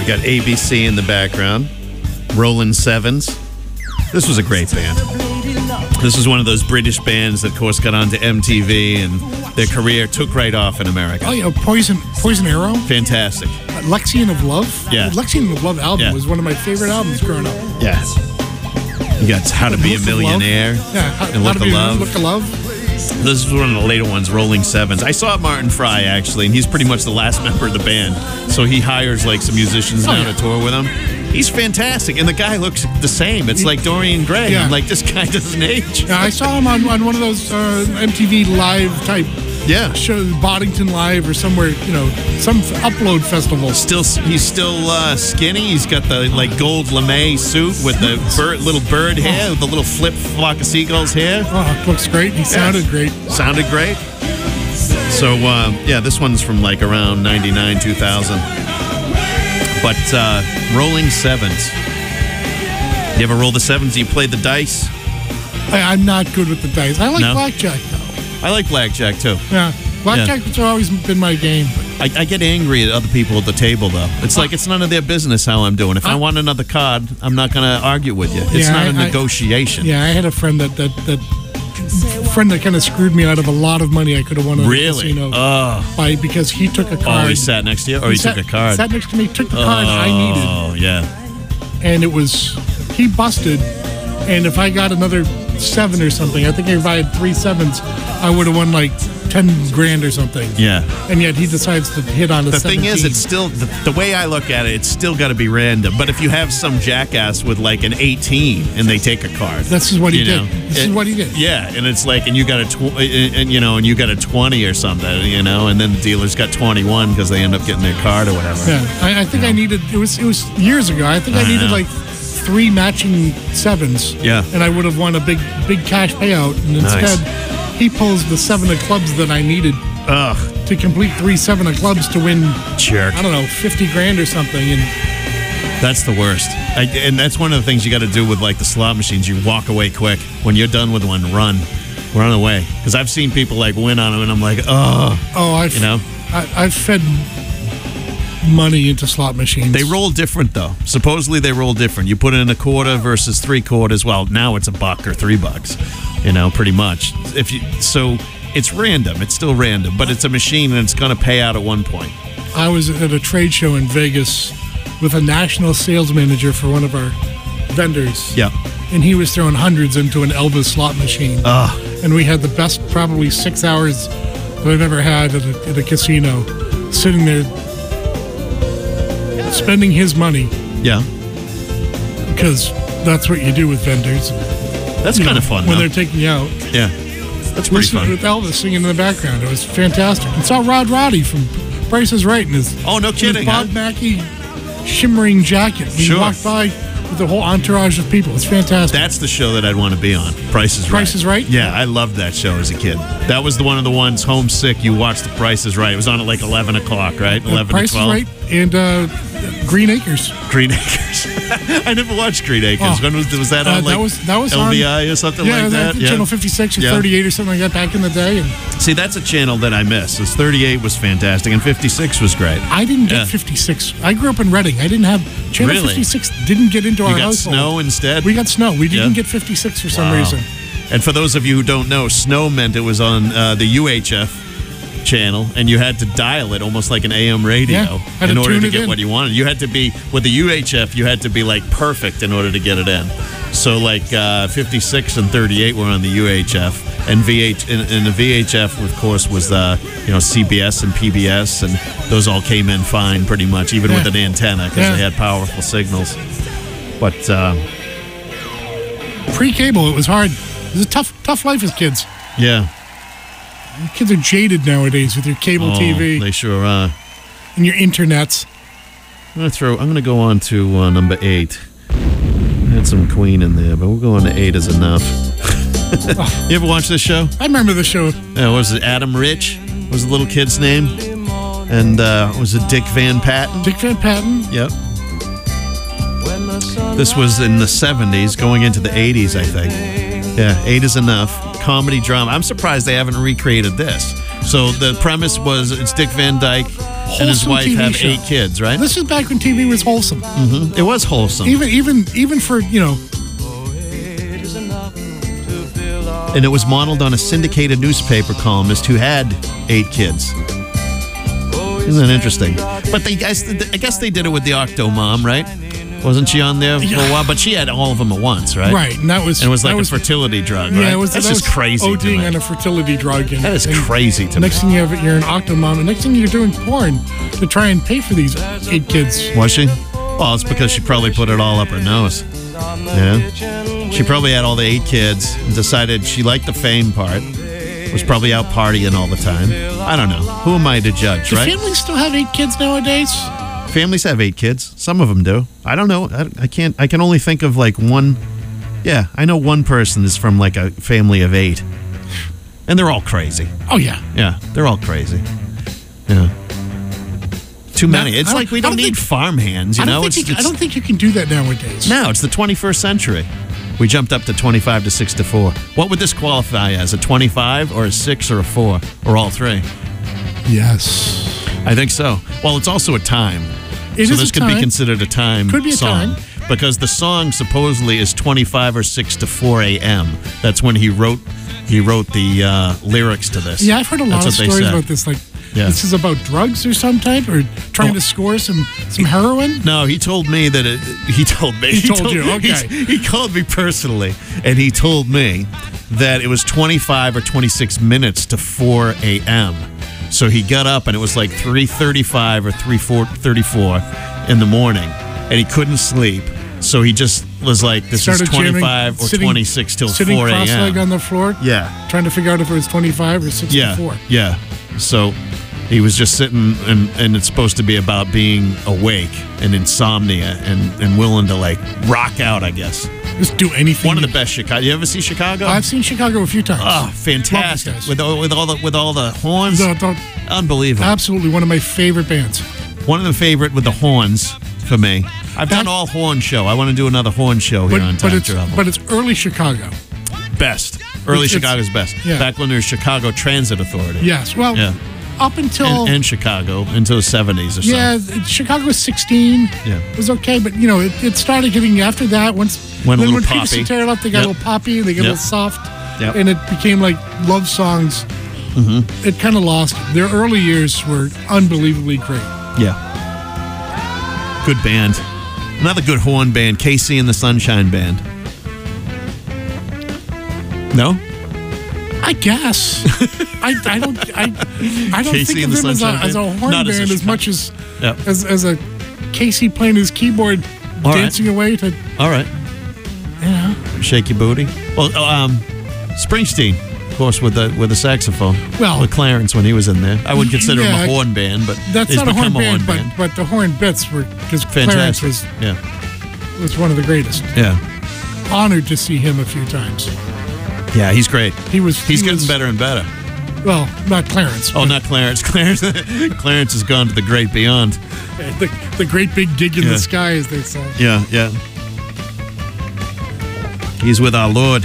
S2: got ABC in the background. Rolling Sevens. This was a great band. This was one of those British bands that, of course, got onto MTV and their career took right off in America.
S1: Oh, yeah, Poison Arrow.
S2: Fantastic.
S1: Lexian of Love.
S2: Yeah.
S1: Lexian of Love album was one of my favorite albums growing up.
S2: Yeah. You got How to Be a Millionaire.
S1: Yeah,
S2: and Look of Love.
S1: Look of Love.
S2: This is one of the later ones, Rolling Sevens. I saw Martin Fry, actually, and he's pretty much the last member of the band. So he hires, like, some musicians now to tour with him. He's fantastic, and the guy looks the same. It's like Dorian Gray.
S1: Yeah.
S2: I'm like, this guy doesn't age.
S1: Yeah, I saw him on one of those MTV Live type shows, Boddington Live or somewhere, some upload festival.
S2: He's still skinny. He's got the gold lame suit with the little bird hair, with the little flip flock of seagulls hair.
S1: Oh, it looks great. He sounded great.
S2: Sounded great. So this one's from like around 99, 2000. But Rolling Sevens. You ever roll the sevens? Do you play the dice?
S1: I'm not good with the dice. I like blackjack, though.
S2: I like blackjack, too.
S1: Yeah. Blackjack has always been my game.
S2: I get angry at other people at the table, though. It's like it's none of their business how I'm doing. If I want another card, I'm not going to argue with you. It's not a negotiation.
S1: Yeah, I had a friend that kind of screwed me out of a lot of money I could have won at a casino. Because he took a card.
S2: Oh, he sat next to you? Or he took a card?
S1: Sat next to me, took the card I needed.
S2: Oh, yeah.
S1: And he busted. And if I got another 7 or something, I think if I had 3 sevens, I would have won like 10 grand or something.
S2: Yeah.
S1: And yet he decides to hit on a 17.
S2: The thing is, it's still, the way I look at it, it's still got to be random. But if you have some jackass with like an 18 and they take a card.
S1: This is what he did. This is what he did.
S2: Yeah. And it's like, and you got you got a 20 or something, and then the dealer's got 21 because they end up getting their card or whatever.
S1: Yeah. I think I needed, it was years ago. I think I needed like 3 matching sevens.
S2: Yeah.
S1: And I would have won a big cash payout. And instead, he pulls the 7 of clubs that I needed to complete 3 7 of clubs to win,
S2: jerk.
S1: I don't know, 50 grand or something. And
S2: that's the worst. And that's one of the things you got to do with like the slot machines. You walk away quick. When you're done with one, run away. Because I've seen people like win on them, and I'm like,
S1: I've fed money into slot machines.
S2: They roll different, though. Supposedly they roll different. You put in a quarter versus 3 quarters. Well, now it's $1 or $3. Pretty much. So it's random. It's still random, but it's a machine, and it's going to pay out at one point.
S1: I was at a trade show in Vegas with a national sales manager for one of our vendors.
S2: Yeah.
S1: And he was throwing hundreds into an Elvis slot machine. And we had the best, probably 6 hours that I've ever had at a casino, sitting there spending his money.
S2: Yeah.
S1: Because that's what you do with vendors.
S2: That's kind of fun,
S1: when
S2: though.
S1: they're taking you out.
S2: Yeah. That's pretty fun.
S1: With Elvis singing in the background. It was fantastic. And saw Rod Roddy from Price is Right in his,
S2: no kidding,
S1: his Bob Mackie shimmering jacket. He walked by with the whole entourage of people. It's fantastic.
S2: That's the show that I'd want to be on. Price is Right.
S1: Price is Right?
S2: Yeah, I loved that show as a kid. That was one of the ones, homesick, you watched The Price is Right. It was on at like 11 o'clock, right? 11
S1: Price
S2: to 12.
S1: Is Right and Green Acres.
S2: Green Acres. I never watched Green Acres. When was that on?
S1: That was
S2: LBI
S1: on,
S2: or something like that?
S1: Yeah, Channel 56 or 38 or something like that back in the day. And
S2: see, that's a channel that I miss. 38 was fantastic, and 56 was great.
S1: I didn't get 56. I grew up in Reading. I didn't have Channel 56. Didn't get into our household.
S2: You got Snow instead.
S1: We got Snow. We didn't get 56 for some reason.
S2: And for those of you who don't know, Snow meant it was on the UHF channel, and you had to dial it almost like an AM radio in order to get what you wanted. You had to be, with the UHF, you had to be like perfect in order to get it in. So like 56 and 38 were on the UHF, and the VHF, of course, was CBS and PBS, and those all came in fine pretty much, even with an antenna, because they had powerful signals. But
S1: pre-cable, it was hard. It was a tough life as kids.
S2: Yeah.
S1: Kids are jaded nowadays with your cable TV.
S2: They sure are.
S1: And your internets.
S2: I'm going to go on to number 8. I had some Queen in there, but we'll go on to 8 is enough. You ever watch this show?
S1: I remember the show.
S2: Yeah, was it Adam Rich? Was the little kid's name? And was it Dick Van Patten?
S1: Dick Van Patten?
S2: Yep. This was in the 70s, going into the 80s, I think. Yeah, 8 is enough. Comedy drama. I'm surprised they haven't recreated this. So the premise was it's Dick Van Dyke
S1: wholesome
S2: his wife
S1: TV
S2: have
S1: show.
S2: 8 kids, right?
S1: This is back when TV was wholesome.
S2: It was wholesome.
S1: Even for,
S2: And it was modeled on a syndicated newspaper columnist who had 8 kids. Isn't that interesting? But I guess they did it with the Octomom, right? Wasn't she on there for a while? But she had all of them at once, right?
S1: Right, and that was...
S2: And it was like
S1: that
S2: a fertility drug, right?
S1: Yeah,
S2: That's
S1: that
S2: just
S1: was
S2: crazy to
S1: ODing
S2: me.
S1: on a fertility drug. And,
S2: That is
S1: and
S2: crazy to me.
S1: Next thing you're an Octomom, and next thing you're doing porn to try and pay for these 8 kids.
S2: Was she? Well, it's because she probably put it all up her nose. Yeah. She probably had all the 8 kids and decided she liked the fame part. Was probably out partying all the time. I don't know. Who am I to judge,
S1: Do
S2: right?
S1: families still have 8 kids nowadays?
S2: Families have 8 kids. Some of them do. I don't know. I can't. I can only think of like one. Yeah, I know one person is from like a family of 8, and they're all crazy.
S1: Oh yeah.
S2: Yeah, they're all crazy. Yeah. Too many.
S1: Now,
S2: It's like we don't need farm hands. You
S1: I
S2: know.
S1: don't think you can do that nowadays.
S2: No, it's the 21st century. We jumped up to 25 to 6 to 4. What would this qualify as? A 25 or a 6 or a 4 or all 3?
S1: Yes.
S2: I think so. Well, it's also a time.
S1: It
S2: so
S1: is
S2: this
S1: a
S2: could
S1: time.
S2: be considered a time
S1: Could be a
S2: song.
S1: time.
S2: Because the song supposedly is 25 or 6 to 4 a.m. That's when he wrote the lyrics to this.
S1: Yeah, I've heard a lot of
S2: That's what they
S1: stories
S2: said.
S1: about this. Like,
S2: Yeah.
S1: this is about drugs or some type, or trying to score some heroin.
S2: No, he told me that he told me.
S1: He told you, okay.
S2: He called me personally, and he told me that it was 25 or 26 minutes to 4 a.m. So he got up, and it was like 3:35 or 3:34 in the morning, and he couldn't sleep. So he just was like, this
S1: Started
S2: is 25
S1: jamming,
S2: or
S1: sitting-
S2: 26 till 4
S1: Sitting cross-legged
S2: a.m.
S1: on the floor.
S2: Yeah.
S1: Trying to figure out if it was 25 or 6 to 4.
S2: Yeah. So he was just sitting, and it's supposed to be about being awake and insomnia and willing to like rock out, I guess.
S1: Just do anything.
S2: One of the best Chicago. You ever see Chicago?
S1: I've seen Chicago a few times.
S2: Oh, fantastic!
S1: Love these guys.
S2: With all the horns, unbelievable.
S1: Absolutely, one of my favorite bands.
S2: One of the favorite with the horns for me. I've done all horn show. I want to do another horn show here on Time Travel.
S1: But it's early Chicago.
S2: Best. Early
S1: It's-
S2: Chicago's best.
S1: yeah.
S2: Back when there was Chicago Transit Authority.
S1: Yes. Well,
S2: Yeah.
S1: up until
S2: And Chicago until the 70s or so.
S1: yeah, Chicago was 16.
S2: Yeah.
S1: It was okay, but it started getting after that. Once
S2: Went a
S1: then
S2: little
S1: when Peter
S2: poppy.
S1: Cetera left, they got
S2: Yep.
S1: a little poppy. They got a
S2: Yep.
S1: little soft,
S2: Yep.
S1: and it became like love songs.
S2: Mm-hmm.
S1: It kind of lost. Their early years were unbelievably great.
S2: Yeah. Good band. Another good horn band, Casey and the Sunshine Band. No?
S1: I guess. I don't
S2: Casey
S1: think
S2: and
S1: of
S2: the
S1: them
S2: Sunshine
S1: as a
S2: Band?
S1: horn
S2: Not as a
S1: band as
S2: Chicago-
S1: much as
S2: Yep.
S1: as a Casey playing his keyboard,
S2: All right.
S1: dancing away to.
S2: All right.
S1: Yeah.
S2: Shake your booty. Well, Springsteen, of course, with the saxophone.
S1: Well-
S2: with Clarence when he was in there. I would consider him
S1: Yeah,
S2: a horn band, but
S1: That's
S2: he's
S1: not a horn
S2: become
S1: band, but the horn bits were because Clarence
S2: Fantastic.
S1: was one of the greatest.
S2: Yeah.
S1: Honored to see him a few times.
S2: Yeah, he's great. He's
S1: he
S2: getting
S1: was-
S2: better and better.
S1: Well, not Clarence.
S2: Oh, not Clarence. Clarence has gone to the great beyond.
S1: The great big gig in
S2: Yeah.
S1: the sky, as they say.
S2: Yeah, yeah. He's with our Lord.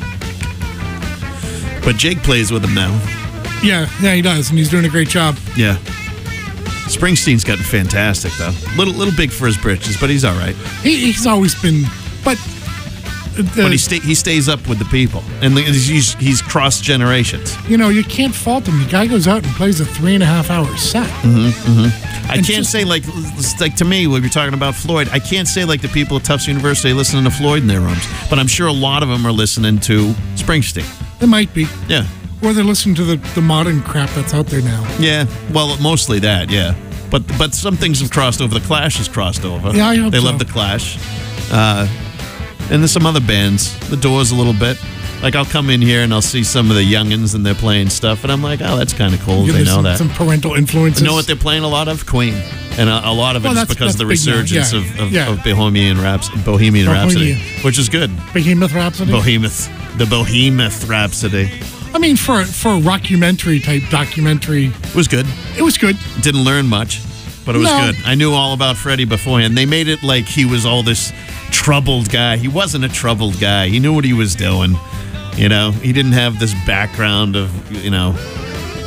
S2: But Jake plays with him now.
S1: Yeah, he does, and he's doing a great job.
S2: Yeah. Springsteen's gotten fantastic though. Little big for his britches, but he's all right.
S1: He's always been, but
S2: But he stays up with the people, and he's cross generations.
S1: you can't fault him. The guy goes out and plays a 3.5 hour set.
S2: I can't say like to me when you're talking about Floyd. I can't say like the people at Tufts University listening to Floyd in their rooms, but I'm sure a lot of them are listening to Springsteen.
S1: It might be.
S2: Yeah.
S1: Or they're listening to the modern crap that's out there now.
S2: Yeah, well, mostly that, yeah. But some things have crossed over. The Clash has crossed over.
S1: Yeah, I hope
S2: they
S1: so.
S2: love the Clash. And there's some other bands. The Doors a little bit. Like I'll come in here and I'll see some of the youngins and they're playing stuff, and I'm like, oh, that's kind of cool.
S1: Give
S2: They
S1: them
S2: know that.
S1: some parental influences.
S2: You know what they're playing a lot of? Queen. And a lot of it
S1: Well,
S2: is
S1: that's-
S2: because of the
S1: that's big now,
S2: resurgence
S1: yeah,
S2: of Bohemian Rhapsody, which is good.
S1: Behemoth Rhapsody.
S2: The Behemoth Rhapsody.
S1: I mean, for a rockumentary type documentary,
S2: It was good.
S1: it was good.
S2: Didn't learn much, but it was
S1: No.
S2: good. I knew all about Freddie beforehand. They made it like he was all this troubled guy. He wasn't a troubled guy. He knew what he was doing. He didn't have this background of,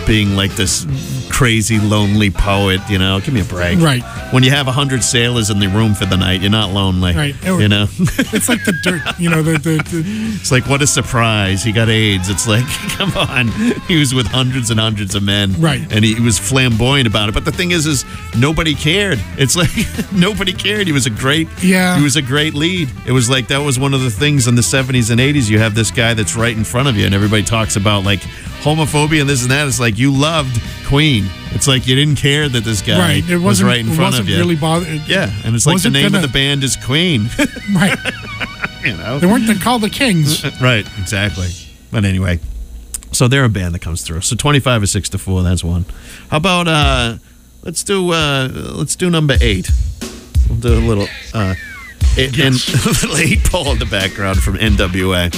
S2: being like this crazy, lonely poet. You know, give me a break.
S1: Right.
S2: When you have 100 sailors in the room for the night, you're not lonely.
S1: Right.
S2: You know.
S1: It's like the dirt. You know, the
S2: It's like, what a surprise. He got AIDS. It's like, come on. He was with hundreds and hundreds of men.
S1: Right.
S2: And he was flamboyant about it. But the thing is nobody cared. It's like nobody cared. He was a great lead. It was like that was one of the things in the 70s and 80s. You have this guy that's right in front of you, and everybody talks about like homophobia and this and that. It's like you loved Queen. It's like you didn't care that this guy was right in front of you.
S1: Really bothered.
S2: Yeah, and it's like the name of the band is Queen.
S1: Right.
S2: You know,
S1: they weren't called the Kings.
S2: Right, exactly. But anyway, so they're a band that comes through. So 25 is 6 to 4. That's one. How about let's do number 8. We'll do a little a little 8 ball in the background from NWA.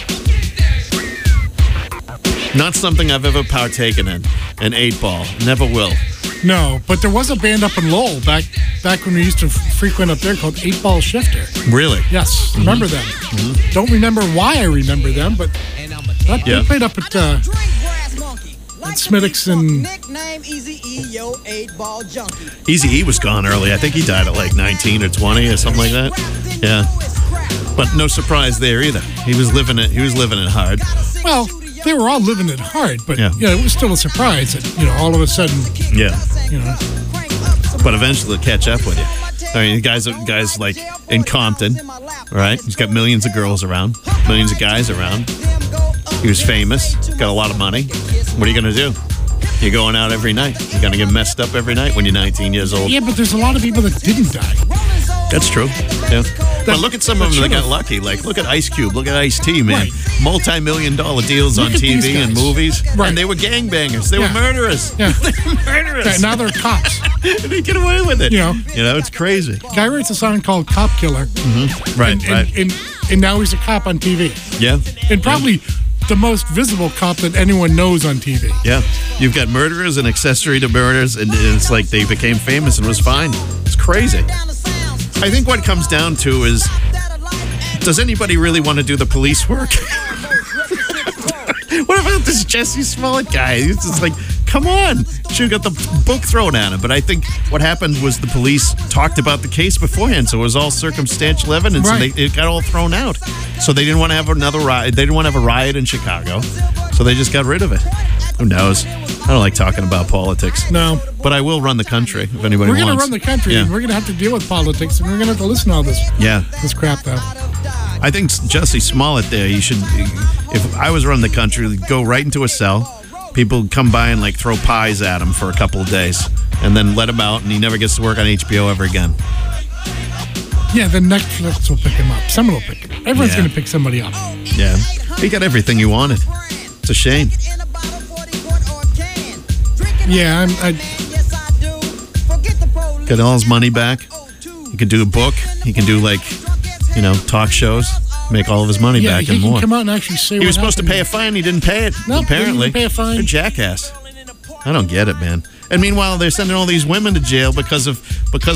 S2: Not something I've ever partaken in. An 8 ball. Never will.
S1: No, but there was a band up in Lowell back when we used to frequent up there called 8 Ball Shifter.
S2: Really?
S1: Yes, remember them. Don't remember why I remember them, but they played up at Smittix and
S2: Eazy-E was gone early. I think he died at like 19 or 20 or something like that. Yeah. But no surprise there either. He was living it hard.
S1: Well, they were all living it hard, but
S2: yeah,
S1: it was still a surprise that, all of a sudden.
S2: Yeah. But eventually they'll catch up with you. I mean, guys like in Compton, right? He's got millions of girls around, millions of guys around. He was famous, got a lot of money. What are you going to do? You're going out every night. You're going to get messed up every night when you're 19 years old.
S1: Yeah, but there's a lot of people that didn't die.
S2: That's true. Yeah. But look at some of them that got lucky. Like, look at Ice Cube. Look at Ice-T, man. Right. Multi-million-dollar deals on TV and movies. Right. And they were gangbangers. They were murderers. Yeah. They were murderers.
S1: Yeah, now they're cops.
S2: They get away with it. It's crazy.
S1: Guy writes a song called Cop Killer.
S2: Mm-hmm. Right,
S1: and now he's a cop on TV.
S2: Yeah.
S1: And probably the most visible cop that anyone knows on TV.
S2: Yeah. You've got murderers and accessory to murders, and it's like they became famous and was fine. It's crazy. I think what it comes down to is, does anybody really want to do the police work? What about this Jesse Smollett guy? It's just like, come on. Should have got the book thrown at him. But I think what happened was the police talked about the case beforehand, so it was all circumstantial evidence, and it got all thrown out. So they didn't want to have another riot. They didn't want to have a riot in Chicago, so they just got rid of it. Who knows? I don't like talking about politics.
S1: No.
S2: But I will run the country if anybody wants.
S1: We're going to run the country, and we're going to have to deal with politics, and we're going to have to listen to all this. This crap, though.
S2: I think Jesse Smollett there, you should, if I was running the country, go right into a cell. People come by and like throw pies at him for a couple of days and then let him out, and he never gets to work on HBO ever again.
S1: Yeah, then Netflix will pick him up. Someone will pick him up. Everyone's going to pick somebody up.
S2: Yeah. He got everything he wanted. It's a shame.
S1: Yeah,
S2: Got all his money back. He can do a book. He can do talk shows. Make all of his money back and more.
S1: He can come out and actually say
S2: he was supposed to pay a fine. He didn't pay it.
S1: Nope,
S2: apparently.
S1: He didn't pay a fine.
S2: You're a jackass. I don't get it, man. And meanwhile, they're sending all these women to jail because of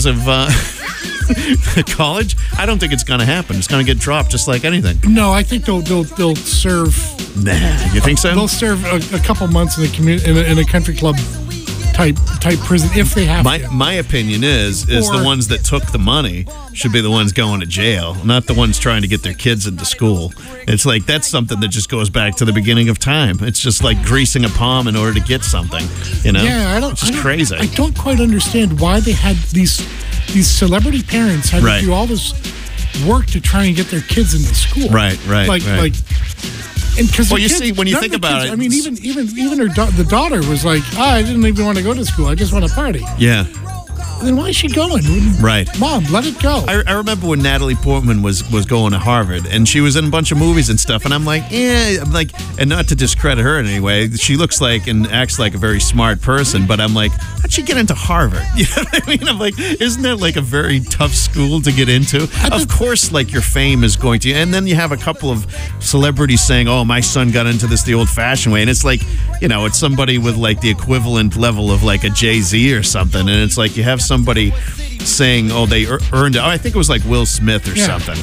S2: college. I don't think it's going to happen. It's going to get dropped just like anything.
S1: No, I think they'll serve.
S2: Nah, you think so?
S1: They'll serve a couple months in the community in a country club type prison if they have to.
S2: My opinion is the ones that took the money should be the ones going to jail, not the ones trying to get their kids into school. It's like that's something that just goes back to the beginning of time. It's just like greasing a palm in order to get something,
S1: Yeah,
S2: It's just crazy.
S1: I don't quite understand why they had these celebrity parents had to do all this work to try and get their kids into school.
S2: Right.
S1: And because
S2: you see, when you think about it,
S1: I mean, even the daughter was like, I didn't even want to go to school. I just want to party.
S2: Yeah.
S1: Then why is she going?
S2: Right.
S1: Mom, let it go.
S2: I remember when Natalie Portman was going to Harvard, and she was in a bunch of movies and stuff, and I'm like, and not to discredit her in any way, she looks like and acts like a very smart person, but I'm like, how'd she get into Harvard? You know what I mean? I'm like, isn't that like a very tough school to get into? Of course, like your fame is going to, and then you have a couple of celebrities saying, oh, my son got into this the old-fashioned way, and it's like, it's somebody with like the equivalent level of like a Jay-Z or something, and it's like you have somebody saying, oh, they earned it. Oh, I think it was like Will Smith or something.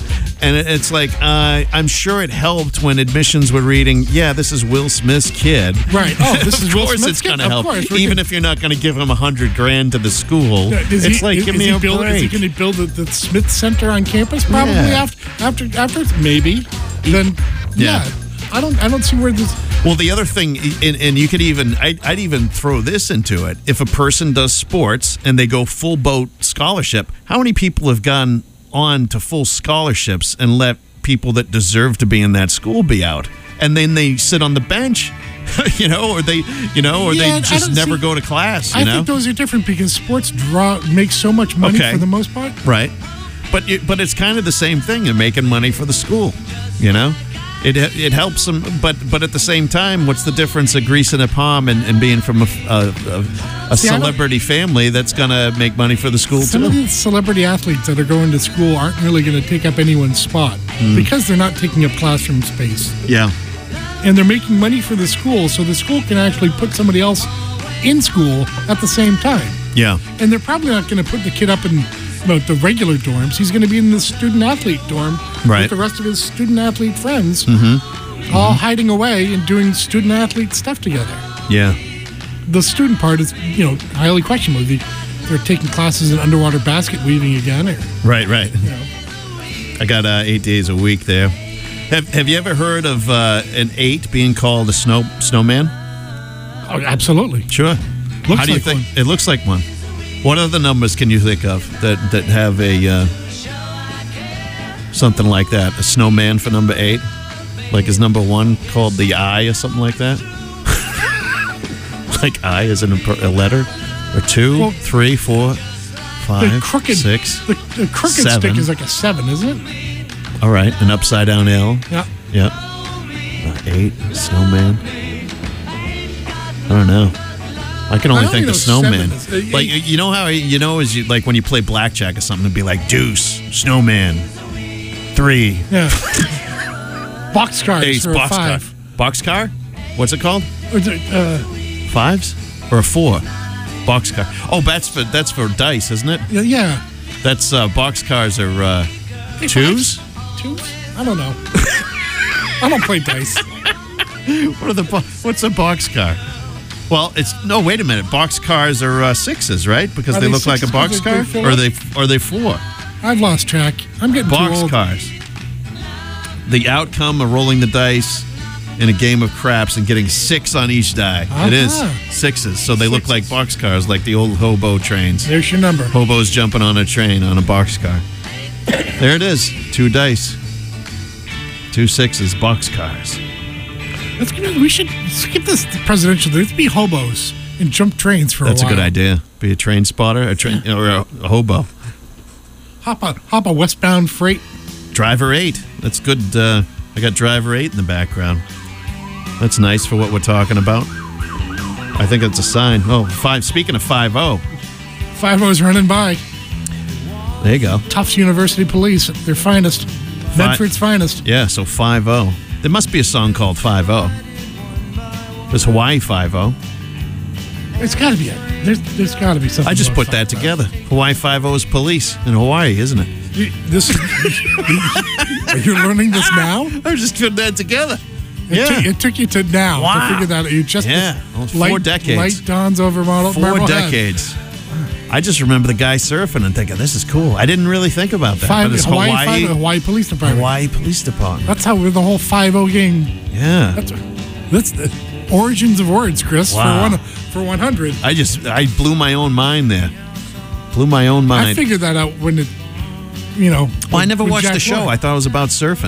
S2: And it's like, I'm sure it helped when admissions were reading, yeah, this is Will Smith's kid.
S1: Right. Oh, this is Will
S2: Of course
S1: Smith's
S2: it's
S1: kid?
S2: going to
S1: Of
S2: help.
S1: course.
S2: Even if you're not going to give him $100,000 to the school. It's like, give me a break.
S1: Is he going to build the Smith Center on campus? Probably
S2: Yeah.
S1: after maybe. Then, yeah. I don't see where this...
S2: Well, the other thing, and you could even, I'd even throw this into it. If a person does sports and they go full boat scholarship, how many people have gone on to full scholarships and let people that deserve to be in that school be out? And then they sit on the bench, or they just never go to class,
S1: I think those are different because sports make so much money for the most part.
S2: Right. But it's kind of the same thing. You're making money for the school, It helps them, but at the same time, what's the difference of greasing a palm and being from a celebrity family that's going to make money for the school
S1: Some
S2: too?
S1: of these celebrity athletes that are going to school aren't really going to take up anyone's spot because they're not taking up classroom space.
S2: Yeah.
S1: And they're making money for the school, so the school can actually put somebody else in school at the same time.
S2: Yeah.
S1: And they're probably not going to put the kid up in the regular dorms. He's going to be in the student-athlete dorm with the rest of his student-athlete friends, all hiding away and doing student-athlete stuff together.
S2: Yeah.
S1: The student part is, highly questionable. They're taking classes in underwater basket weaving again. Or,
S2: Right. I got 8 days a week there. Have you ever heard of an 8 being called a snowman?
S1: Oh, absolutely.
S2: Sure.
S1: Looks
S2: How do you
S1: like
S2: think
S1: one.
S2: it looks like one? What other numbers can you think of that have a something like that? A snowman for number 8? Like is number 1 called the I or something like that? Like I is a letter? Or 2, 3, 4, 5, 6,
S1: the crooked
S2: 7.
S1: stick is like a 7, isn't it?
S2: All right, an upside down L.
S1: Yeah.
S2: Yep. 8, snowman. I don't know. I can only think of snowman. Like you know how as you like when you play blackjack or something, it'd be like deuce, snowman, 3.
S1: Yeah. Boxcars
S2: Ace,
S1: for a
S2: boxcar.
S1: 5.
S2: Boxcar? What's it called?
S1: Or is it,
S2: 5s or a 4? Boxcar. Oh, that's for dice, isn't it?
S1: Yeah.
S2: That's boxcars are 2s.
S1: 2s? I don't know. I don't play dice.
S2: What's a boxcar? Well, wait a minute. Boxcars are 6s, right? Because they look like a
S1: 6s 'cause they
S2: boxcar,
S1: fill
S2: or
S1: up?
S2: are they 4?
S1: I've lost track. I'm getting too old.
S2: Boxcars. The outcome of rolling the dice in a game of craps and getting 6 on each die. It is 6s, so they look like boxcars, like the old hobo trains.
S1: There's your number.
S2: Hobos jumping on a train on a boxcar. There it is. 2 dice. 2 6s, boxcars.
S1: We should skip this presidential. Let's be hobos and jump trains for a while.
S2: That's a good idea. Be a train spotter, or a hobo.
S1: Hop a westbound freight.
S2: Driver 8. That's good. I got Driver 8 in the background. That's nice for what we're talking about. I think that's a sign. Oh, 5. Speaking of 5-0.
S1: 5-0's running by.
S2: There you go.
S1: Tufts University Police at their finest. Medford's finest.
S2: Yeah, so 5-0. There must be a song called 5-0. There's Hawaii 5-0.
S1: It's got to be it. There's got to be something.
S2: I just
S1: about
S2: put that
S1: 5-0.
S2: together. Hawaii 5-0 is police in Hawaii, isn't it?
S1: Are you learning this now?
S2: I just put that together.
S1: It took you to now
S2: Wow.
S1: to figure that out. You just
S2: Well, 4 decades.
S1: Light dawns over Marble
S2: 4
S1: Head.
S2: decades. I just remember the guy surfing and thinking, this is cool. I didn't really think about that. But it's
S1: Hawaii Police Department.
S2: Hawaii Police Department.
S1: That's how the whole 5-0 game.
S2: Yeah.
S1: That's the origins of words, Chris.
S2: Wow.
S1: For 100.
S2: I blew my own mind there. Blew my own mind.
S1: I figured that out when it,
S2: Well, I never
S1: with
S2: watched
S1: Jack
S2: the show.
S1: Lloyd.
S2: I thought it was about surfing.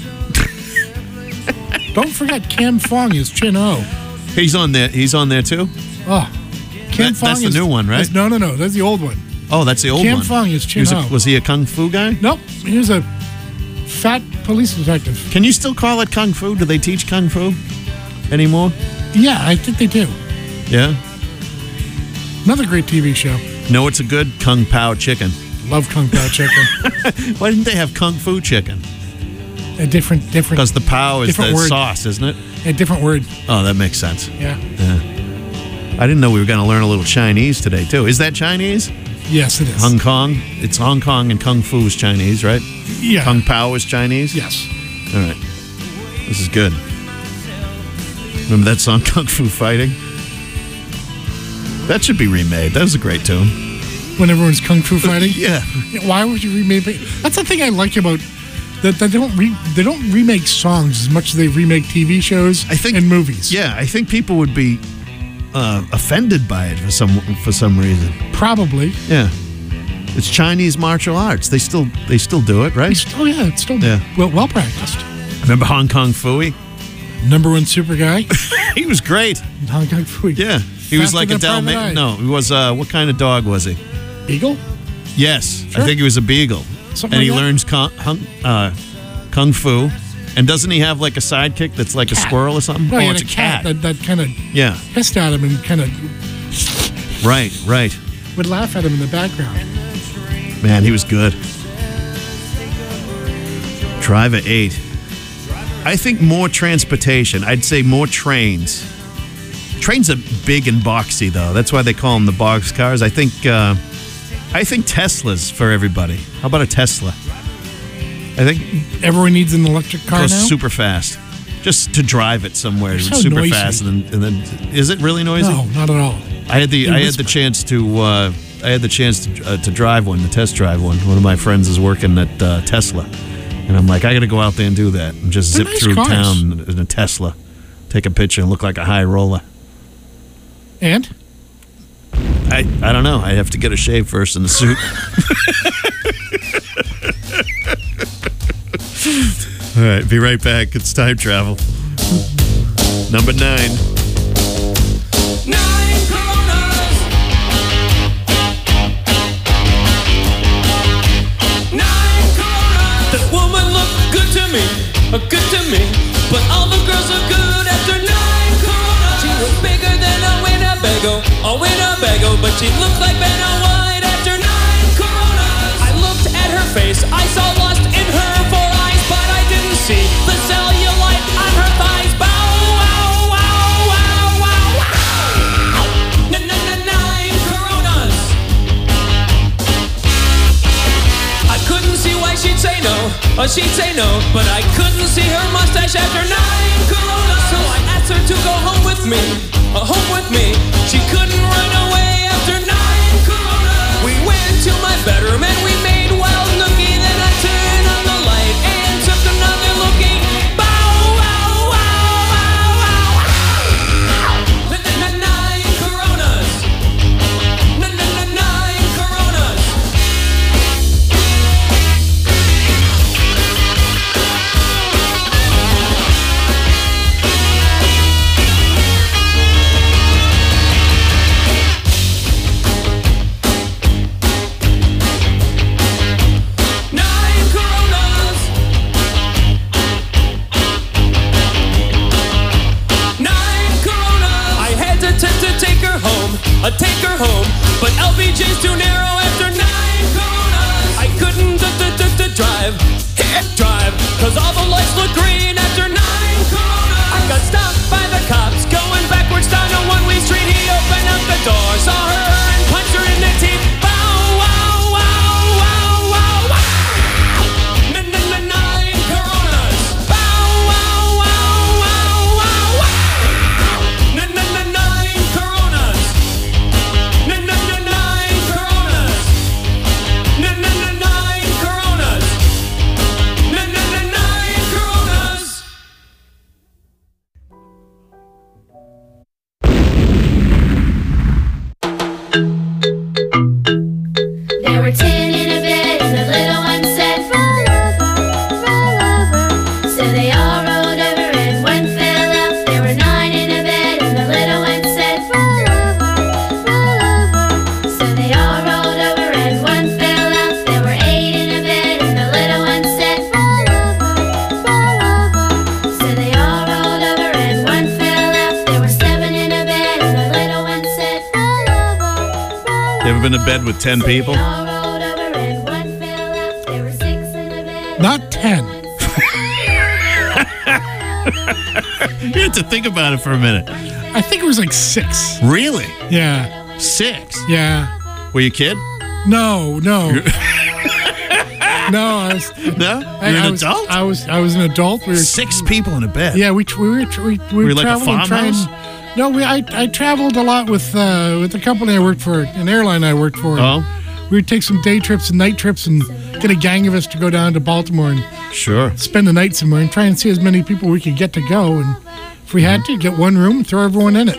S1: Don't forget Cam Fong is Chin O.
S2: He's on there. He's on there too.
S1: Oh, Cam Fong
S2: that's the
S1: is
S2: new one, right?
S1: No. That's the old one.
S2: Oh, that's the old
S1: Cam
S2: one.
S1: Fong is Chin O.
S2: Was he a kung fu guy?
S1: Nope. He was a fat police detective.
S2: Can you still call it kung fu? Do they teach kung fu anymore?
S1: Yeah, I think they do.
S2: Yeah.
S1: Another great TV show.
S2: No, it's a good Kung Pao chicken.
S1: Love Kung Pao chicken.
S2: Why didn't they have kung fu chicken?
S1: A different.
S2: Because the Pao is
S1: different
S2: the
S1: word.
S2: sauce, isn't it?
S1: A different word.
S2: Oh, that makes sense.
S1: Yeah.
S2: I didn't know we were going to learn a little Chinese today, too. Is that Chinese?
S1: Yes, it is.
S2: Hong Kong. It's Hong Kong and Kung Fu is Chinese, right?
S1: Yeah.
S2: Kung Pao is Chinese?
S1: Yes.
S2: All right. This is good. Remember that song, Kung Fu Fighting? That should be remade. That was a great tune.
S1: When everyone's kung fu fighting?
S2: Yeah.
S1: Why would you remake it? That's the thing I like about that they don't remake songs as much as they remake TV shows and movies.
S2: Yeah, I think people would be offended by it for some reason.
S1: Probably.
S2: Yeah. It's Chinese martial arts. They still do it, right?
S1: It's still well practiced.
S2: Remember Hong Kong Phooey?
S1: Number one super guy.
S2: He was great.
S1: Hong Kong Phooey.
S2: Yeah. He was like a Dalmatian. No, he was, what kind of dog was he?
S1: Beagle?
S2: Yes.
S1: Sure.
S2: I think he was a beagle.
S1: Something
S2: and he
S1: like that.
S2: learns Kung Fu. And doesn't he have like a sidekick that's like a squirrel or something?
S1: No, he had
S2: it's
S1: a cat. That kind of hissed at him and kind of
S2: Right.
S1: would laugh at him in the background.
S2: Man, he was good. Driver 8. I think more transportation. I'd say more trains. Trains are big and boxy, though. That's why they call them the box cars. I think Teslas for everybody. How about a Tesla? I think
S1: everyone needs an electric car now.
S2: Goes super fast, just to drive it somewhere.
S1: So
S2: super
S1: noisy.
S2: fast, and then is it really noisy?
S1: No, not at all.
S2: I had the chance to drive one, to test drive one. One of my friends is working at Tesla, and I'm like, I got to go out there and do that, and just
S1: They're
S2: zip
S1: nice
S2: through
S1: cars.
S2: town in a Tesla, take a picture, and look like a high roller.
S1: And
S2: I don't know. I have to get a shave first in the suit. All right, be right back. It's time travel. Number 9.
S3: 9 Coronas. 9 Coronas. That woman looked good to me, but all the girls are good after 9 Coronas. She was bigger than a Winnebago, but she looked like Vanna White after 9 Coronas. I looked at her face, I saw lust in her 4 eyes, but I didn't see the cellulite on her thighs. Bow, wow, wow, wow, wow, wow. 9 Coronas. I couldn't see why she'd say no, but I couldn't see her mustache after 9 Coronas. So I asked her to go home with me. She couldn't run away after 9 Coronas. We went to my bedroom and we made wild nookie. Then I turned on the light and took another looking. Bow, wow, wow, wow, wow. 9 Coronas. 9 Coronas. Take her home, but LBJ's too narrow after 9 Coronas. I couldn't drive, cause all the lights look green after 9 Coronas. I got stopped by the cops, going backwards down a one-way street. He opened up the door, saw her and punched her in the teeth. Bow, wow, wow, wow, wow, wow. 9 Coronas. Bow, wow, wow, wow, wow, wow. 9 Coronas. 9 Coronas. 9 Coronas. 9 Coronas.
S12: There were 10 in a bed and the little one said, roll over. So they all rolled over and one fell out. There were 9 in a bed and the little one said, roll over. So they all rolled over and one fell out. There were 8 in a bed and the little one said, roll over. So they all rolled over and one fell out. There were 7 in a bed and the little one said, roll over.
S2: You ever been to bed with 10 people?
S12: All rolled over and one fell out. There were 6 in the bed.
S1: Not 10.
S2: You have to think about it for a minute.
S1: I think it was like 6.
S2: Really?
S1: Yeah.
S2: 6?
S1: Yeah.
S2: Were you a kid?
S1: No. No, I was.
S2: No? You're an adult?
S1: I was an adult. We were
S2: 6 people in a bed.
S1: Yeah, we were
S2: you like a
S1: traveling.
S2: farmhouse?
S1: No, I traveled a lot with the company I worked for, an airline I worked for.
S2: Oh.
S1: We would take some day trips and night trips and get a gang of us to go down to Baltimore and
S2: Sure.
S1: spend the night somewhere and try and see as many people we could get to go. And if we had to, get one room and throw everyone in it.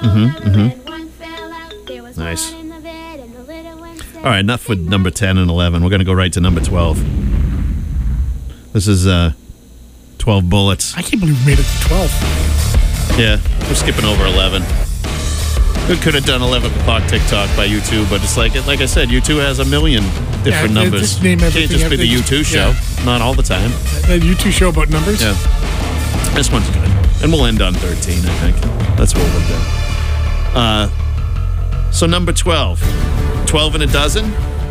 S2: Nice. All right, enough with number 10 and 11. We're going to go right to number 12. This is 12 Bullets.
S1: I can't believe we made it to 12.
S2: Yeah, we're skipping over 11. We could have done 11 o'clock TikTok by U2, but it's like I said, U2 has a million different numbers.
S1: Just name
S2: Can't
S1: everything
S2: just be the
S1: after-
S2: U2 show.
S1: Yeah.
S2: Not all the time.
S1: The U2 show about numbers?
S2: Yeah. This one's good. And we'll end on 13, I think. That's what we'll do. So number 12. 12 in a dozen?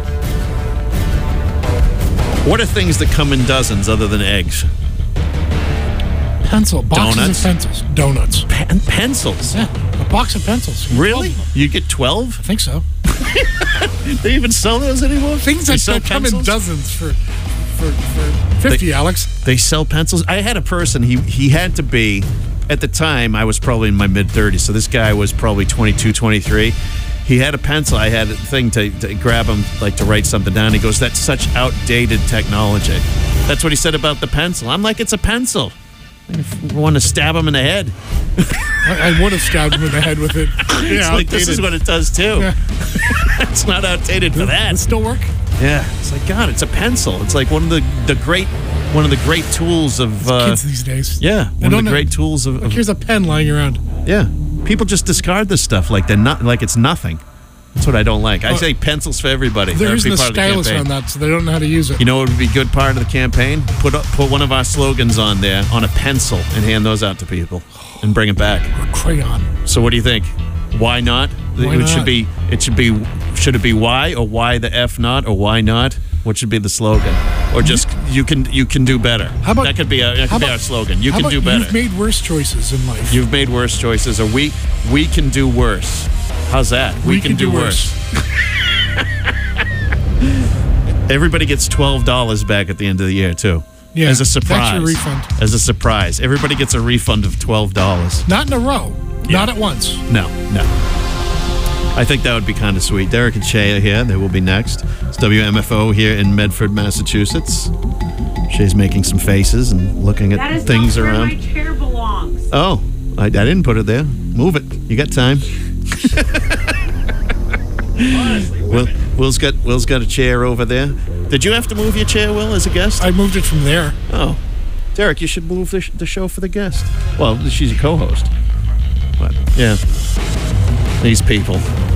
S2: What are things that come in dozens other than eggs?
S1: Pencil. Boxes
S2: Donuts?
S1: of pencils. Donuts.
S2: Pencils?
S1: Yeah. A box of pencils.
S2: Really? You get 12?
S1: I think so.
S2: They even sell those anymore?
S1: Things
S2: They
S1: that
S2: sell
S1: come in
S2: pencils?
S1: dozens for 50, Alex.
S2: They sell pencils. I had a person, he had to be, at the time, I was probably in my mid-30s, so this guy was probably 22, 23. He had a pencil. I had a thing to grab him, like to write something down. He goes, that's such outdated technology. That's what he said about the pencil. I'm like, it's a pencil. I want to stab him in the head.
S1: I would have stabbed him in the head with it.
S2: It's like, this is what it does, too.
S1: Yeah.
S2: It's not outdated for that.
S1: It still work?
S2: Yeah. It's like, God, it's a pencil. It's like one of the great tools of
S1: Kids these days.
S2: Yeah,
S1: They
S2: one of
S1: don't
S2: the
S1: know-
S2: great tools of
S1: Like, here's a pen lying around.
S2: yeah. People just discard this stuff like they're not, like it's nothing. That's what I don't like. I
S1: Well,
S2: say pencils for everybody.
S1: There
S2: That would
S1: isn't
S2: be
S1: a
S2: part of the
S1: stylus
S2: campaign.
S1: on that, so they don't know how to use it.
S2: You know what would be a good part of the campaign? Put one of our slogans on there on a pencil and hand those out to people and bring it back.
S1: Or crayon.
S2: So what do you think? Why not?
S1: Why
S2: it
S1: not?
S2: should be should it be why or why the F not or why not? What should be the slogan? Or just you can do better.
S1: How about-
S2: that could be our slogan. You
S1: How
S2: can
S1: about
S2: do better.
S1: You've made worse choices in life.
S2: You've made worse choices, or we can do worse. How's that? We can do worse. Everybody gets $12 back at the end of the year too.
S1: Yeah,
S2: as a surprise.
S1: that's your refund.
S2: As a surprise, everybody gets a refund of $12.
S1: Not in a row.
S2: Yeah.
S1: Not at once.
S2: No. I think that would be kind of sweet. Derek and Shay are here. They will be next. It's WMFO here in Medford, Massachusetts. Shay's making some faces and looking at things around.
S13: That is not where my chair belongs.
S2: Oh, I didn't put it there. Move it. You got time.
S13: Honestly,
S2: Will's got a chair over there. Did you have to move your chair, Will, as a guest?
S1: I moved it from there.
S2: Oh. Derek, you should move the show for the guest. Well, she's a co-host. But, yeah. These people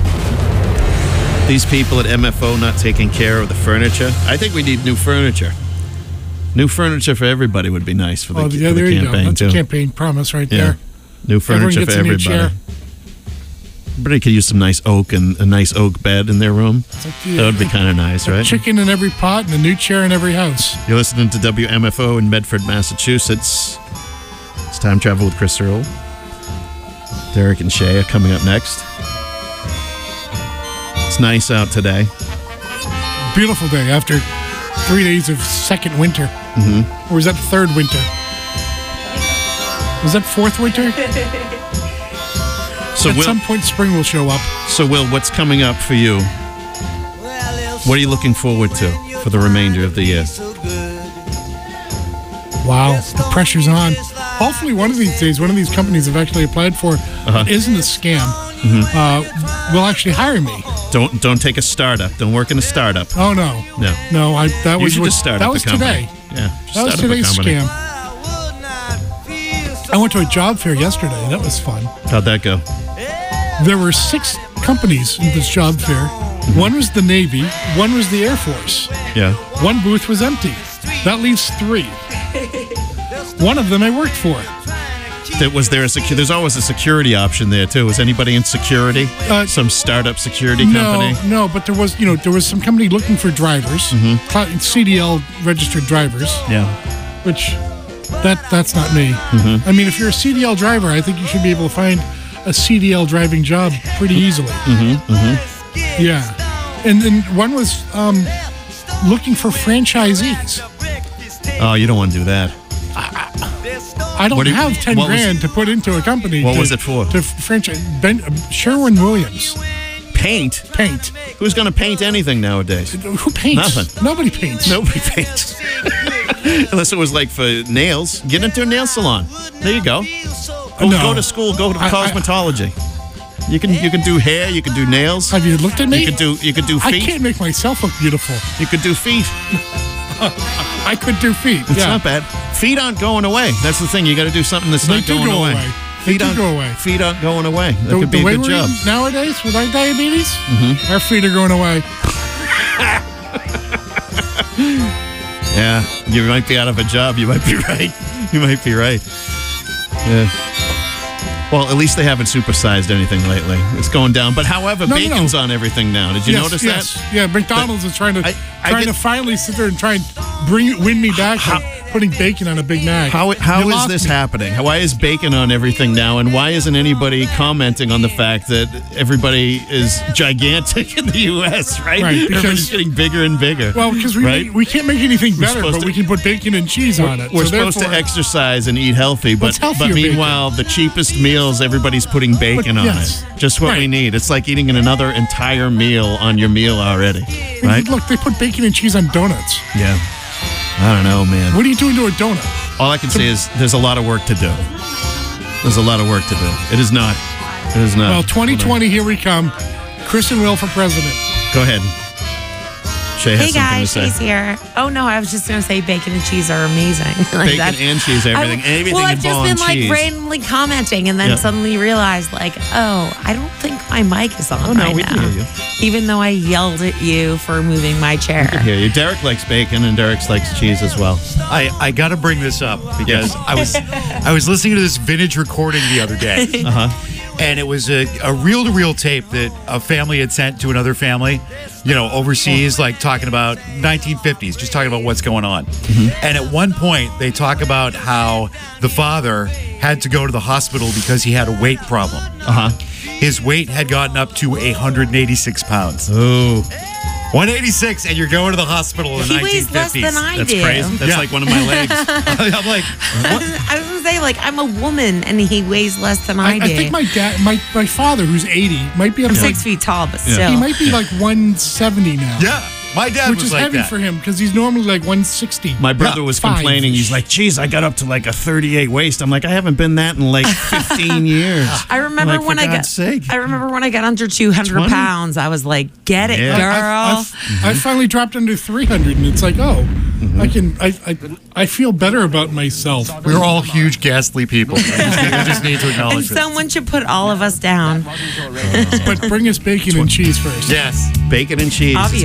S2: at MFO not taking care of the furniture. I think we need new furniture. New furniture for everybody would be nice for the,
S1: Oh, yeah,
S2: for the
S1: there you go.
S2: campaign,
S1: That's
S2: too.
S1: a campaign promise right
S2: Yeah.
S1: there.
S2: New furniture
S1: Everyone gets
S2: for
S1: a new
S2: everybody.
S1: chair.
S2: Everybody could use some nice oak and a nice oak bed in their room.
S1: Like,
S2: That would be kind of nice,
S1: a
S2: right?
S1: chicken in every pot and a new chair in every house.
S2: You're listening to WMFO in Medford, Massachusetts. It's Time Travel with Chris Earl. Derek and Shay are coming up next. It's nice out today.
S1: Beautiful day after 3 days of second winter.
S2: Mm-hmm.
S1: Or was that third winter? Was that fourth winter?
S2: So
S1: At some point, spring will show up.
S2: So, Will, what's coming up for you? What are you looking forward to for the remainder of the year?
S1: Wow, the pressure's on. Hopefully, one of these days, one of these companies I've actually applied for that isn't a scam will actually hire me.
S2: Don't take a startup. Don't work in a startup.
S1: Oh no,
S2: No.
S1: that
S2: You
S1: was
S2: should
S1: what,
S2: just start
S1: that
S2: up
S1: was
S2: a company.
S1: today.
S2: Yeah, just
S1: That was
S2: start up a
S1: today's
S2: company.
S1: scam. I went to a job fair yesterday. That was fun.
S2: How'd that go?
S1: There were 6 companies in this job fair. One was the Navy, one was the Air Force.
S2: Yeah.
S1: One booth was empty. That leaves 3. One of them I worked for.
S2: There's always a security option there too. Was anybody in security? Some startup security company?
S1: No, but there was some company looking for drivers, CDL registered drivers.
S2: Yeah.
S1: Which that's not me. I mean, if you're a CDL driver, I think you should be able to find a CDL driving job pretty easily. Yeah. And then one was looking for franchisees.
S2: Oh, you don't want to do that.
S1: I don't
S2: What do you-
S1: have 10
S2: what was-
S1: grand to put into a company.
S2: What
S1: to-
S2: was it for?
S1: To franchise Sherwin-Williams.
S2: Paint?
S1: Paint.
S2: Who's going to paint anything nowadays?
S1: Who paints?
S2: Nothing.
S1: Nobody paints.
S2: Nobody paints. Unless it was like for nails. Get into a nail salon. There you go. Go to school. Go to cosmetology. You can do hair. You can do nails.
S1: Have you looked at me?
S2: You could do
S1: I
S2: feet.
S1: can't make myself look beautiful.
S2: You could do feet.
S1: I could do feet.
S2: It's
S1: yeah.
S2: not bad. Feet aren't going away. That's the thing. You got to do something that's
S1: They
S2: not
S1: do
S2: going
S1: go
S2: away.
S1: away. They do go away.
S2: Feet aren't going away. That
S1: The,
S2: could be
S1: the
S2: a
S1: way
S2: good
S1: we're
S2: job.
S1: eating nowadays with our diabetes,
S2: Mhm.
S1: our feet are going away.
S2: Yeah, you might be out of a job. You might be right. You might be right. Yeah. Well, at least they haven't supersized anything lately. It's going down. But however,
S1: No, no,
S2: bacon's on everything now. Did you notice that?
S1: Yeah, McDonald's is trying to
S2: get-
S1: to finally sit there and try and win me back by putting bacon on a Big Mac.
S2: How
S1: You
S2: is
S1: lost
S2: this
S1: me.
S2: happening? Why is bacon on everything now? And why isn't anybody commenting on the fact that everybody is gigantic in the U.S., right?
S1: Right, because-
S2: Everybody's getting bigger and bigger.
S1: Well, because
S2: right?
S1: we can't make anything
S2: We're
S1: better,
S2: supposed
S1: but
S2: to-
S1: we can put bacon and cheese on it.
S2: We're
S1: So
S2: supposed to
S1: therefore-
S2: exercise and eat healthy,
S1: What's
S2: but
S1: healthier
S2: meanwhile, the cheapest meals, everybody's putting bacon on
S1: yes.
S2: it. Just what we need. It's like eating another entire meal on your meal already, right?
S1: Look, they put bacon and cheese on donuts.
S2: Yeah. I don't know, man.
S1: What are you doing to a donut?
S2: All I can say is there's a lot of work to do. There's a lot of work to do. It is not. It is not.
S1: Well, 2020, here we come. Chris and Will for president.
S2: Go ahead. Shay has
S14: Hey
S2: something
S14: guys,
S2: to say.
S14: Shay's here. Oh no, I was just gonna say bacon and cheese are amazing.
S2: Bacon and cheese, everything. Everything
S14: Well, I've just
S2: involved
S14: been like
S2: cheese.
S14: randomly commenting, and then
S2: Yeah.
S14: suddenly realized, like, oh, I don't think my mic is on
S2: Oh, no,
S14: right
S2: we
S14: now.
S2: can hear you.
S14: Even though I yelled at you for moving my chair.
S2: I can hear you. Derek likes bacon and Derek likes cheese as well.
S15: I got to bring this up because I was listening to this vintage recording the other day. And it was a reel-to-reel tape that a family had sent to another family, overseas, like talking about 1950s, just talking about what's going on. And at one point, they talk about how the father had to go to the hospital because he had a weight problem. His weight had gotten up to 186 pounds.
S2: Oh.
S15: 186, and you're going to the hospital in the
S14: He
S15: 1950s.
S14: weighs less than I
S2: That's
S14: do.
S2: crazy. That's like one of my legs.
S15: I'm like,
S14: I was gonna say, like, I'm a woman, and he weighs less than I do.
S1: I think my dad, my father, who's 80, might be up
S14: I'm
S1: to
S14: 6 feet tall, but still.
S1: He might be like 170 now.
S15: Yeah, my dad
S1: which
S15: was
S1: is
S15: like
S1: heavy
S15: that.
S1: for him because he's normally like 160.
S2: My brother was
S1: Five.
S2: complaining. He's like, geez, I got up to like a 38 waist. I'm like, I haven't been that in like 15 years.
S14: I remember
S2: I'm like,
S14: when
S2: for
S14: I got.
S2: God's sake.
S14: I remember when I got under 200
S2: 20?
S14: pounds. I was like, "Get it,
S2: Yeah.
S14: girl."
S1: I finally dropped under 300, and it's like, oh, I can. I feel better about myself.
S15: We're all huge, ghastly people. We just need to
S14: and
S15: acknowledge it.
S14: someone should put all of us down.
S1: But bring us bacon and cheese first.
S15: Yes.
S2: Bacon and cheese.
S14: Obviously.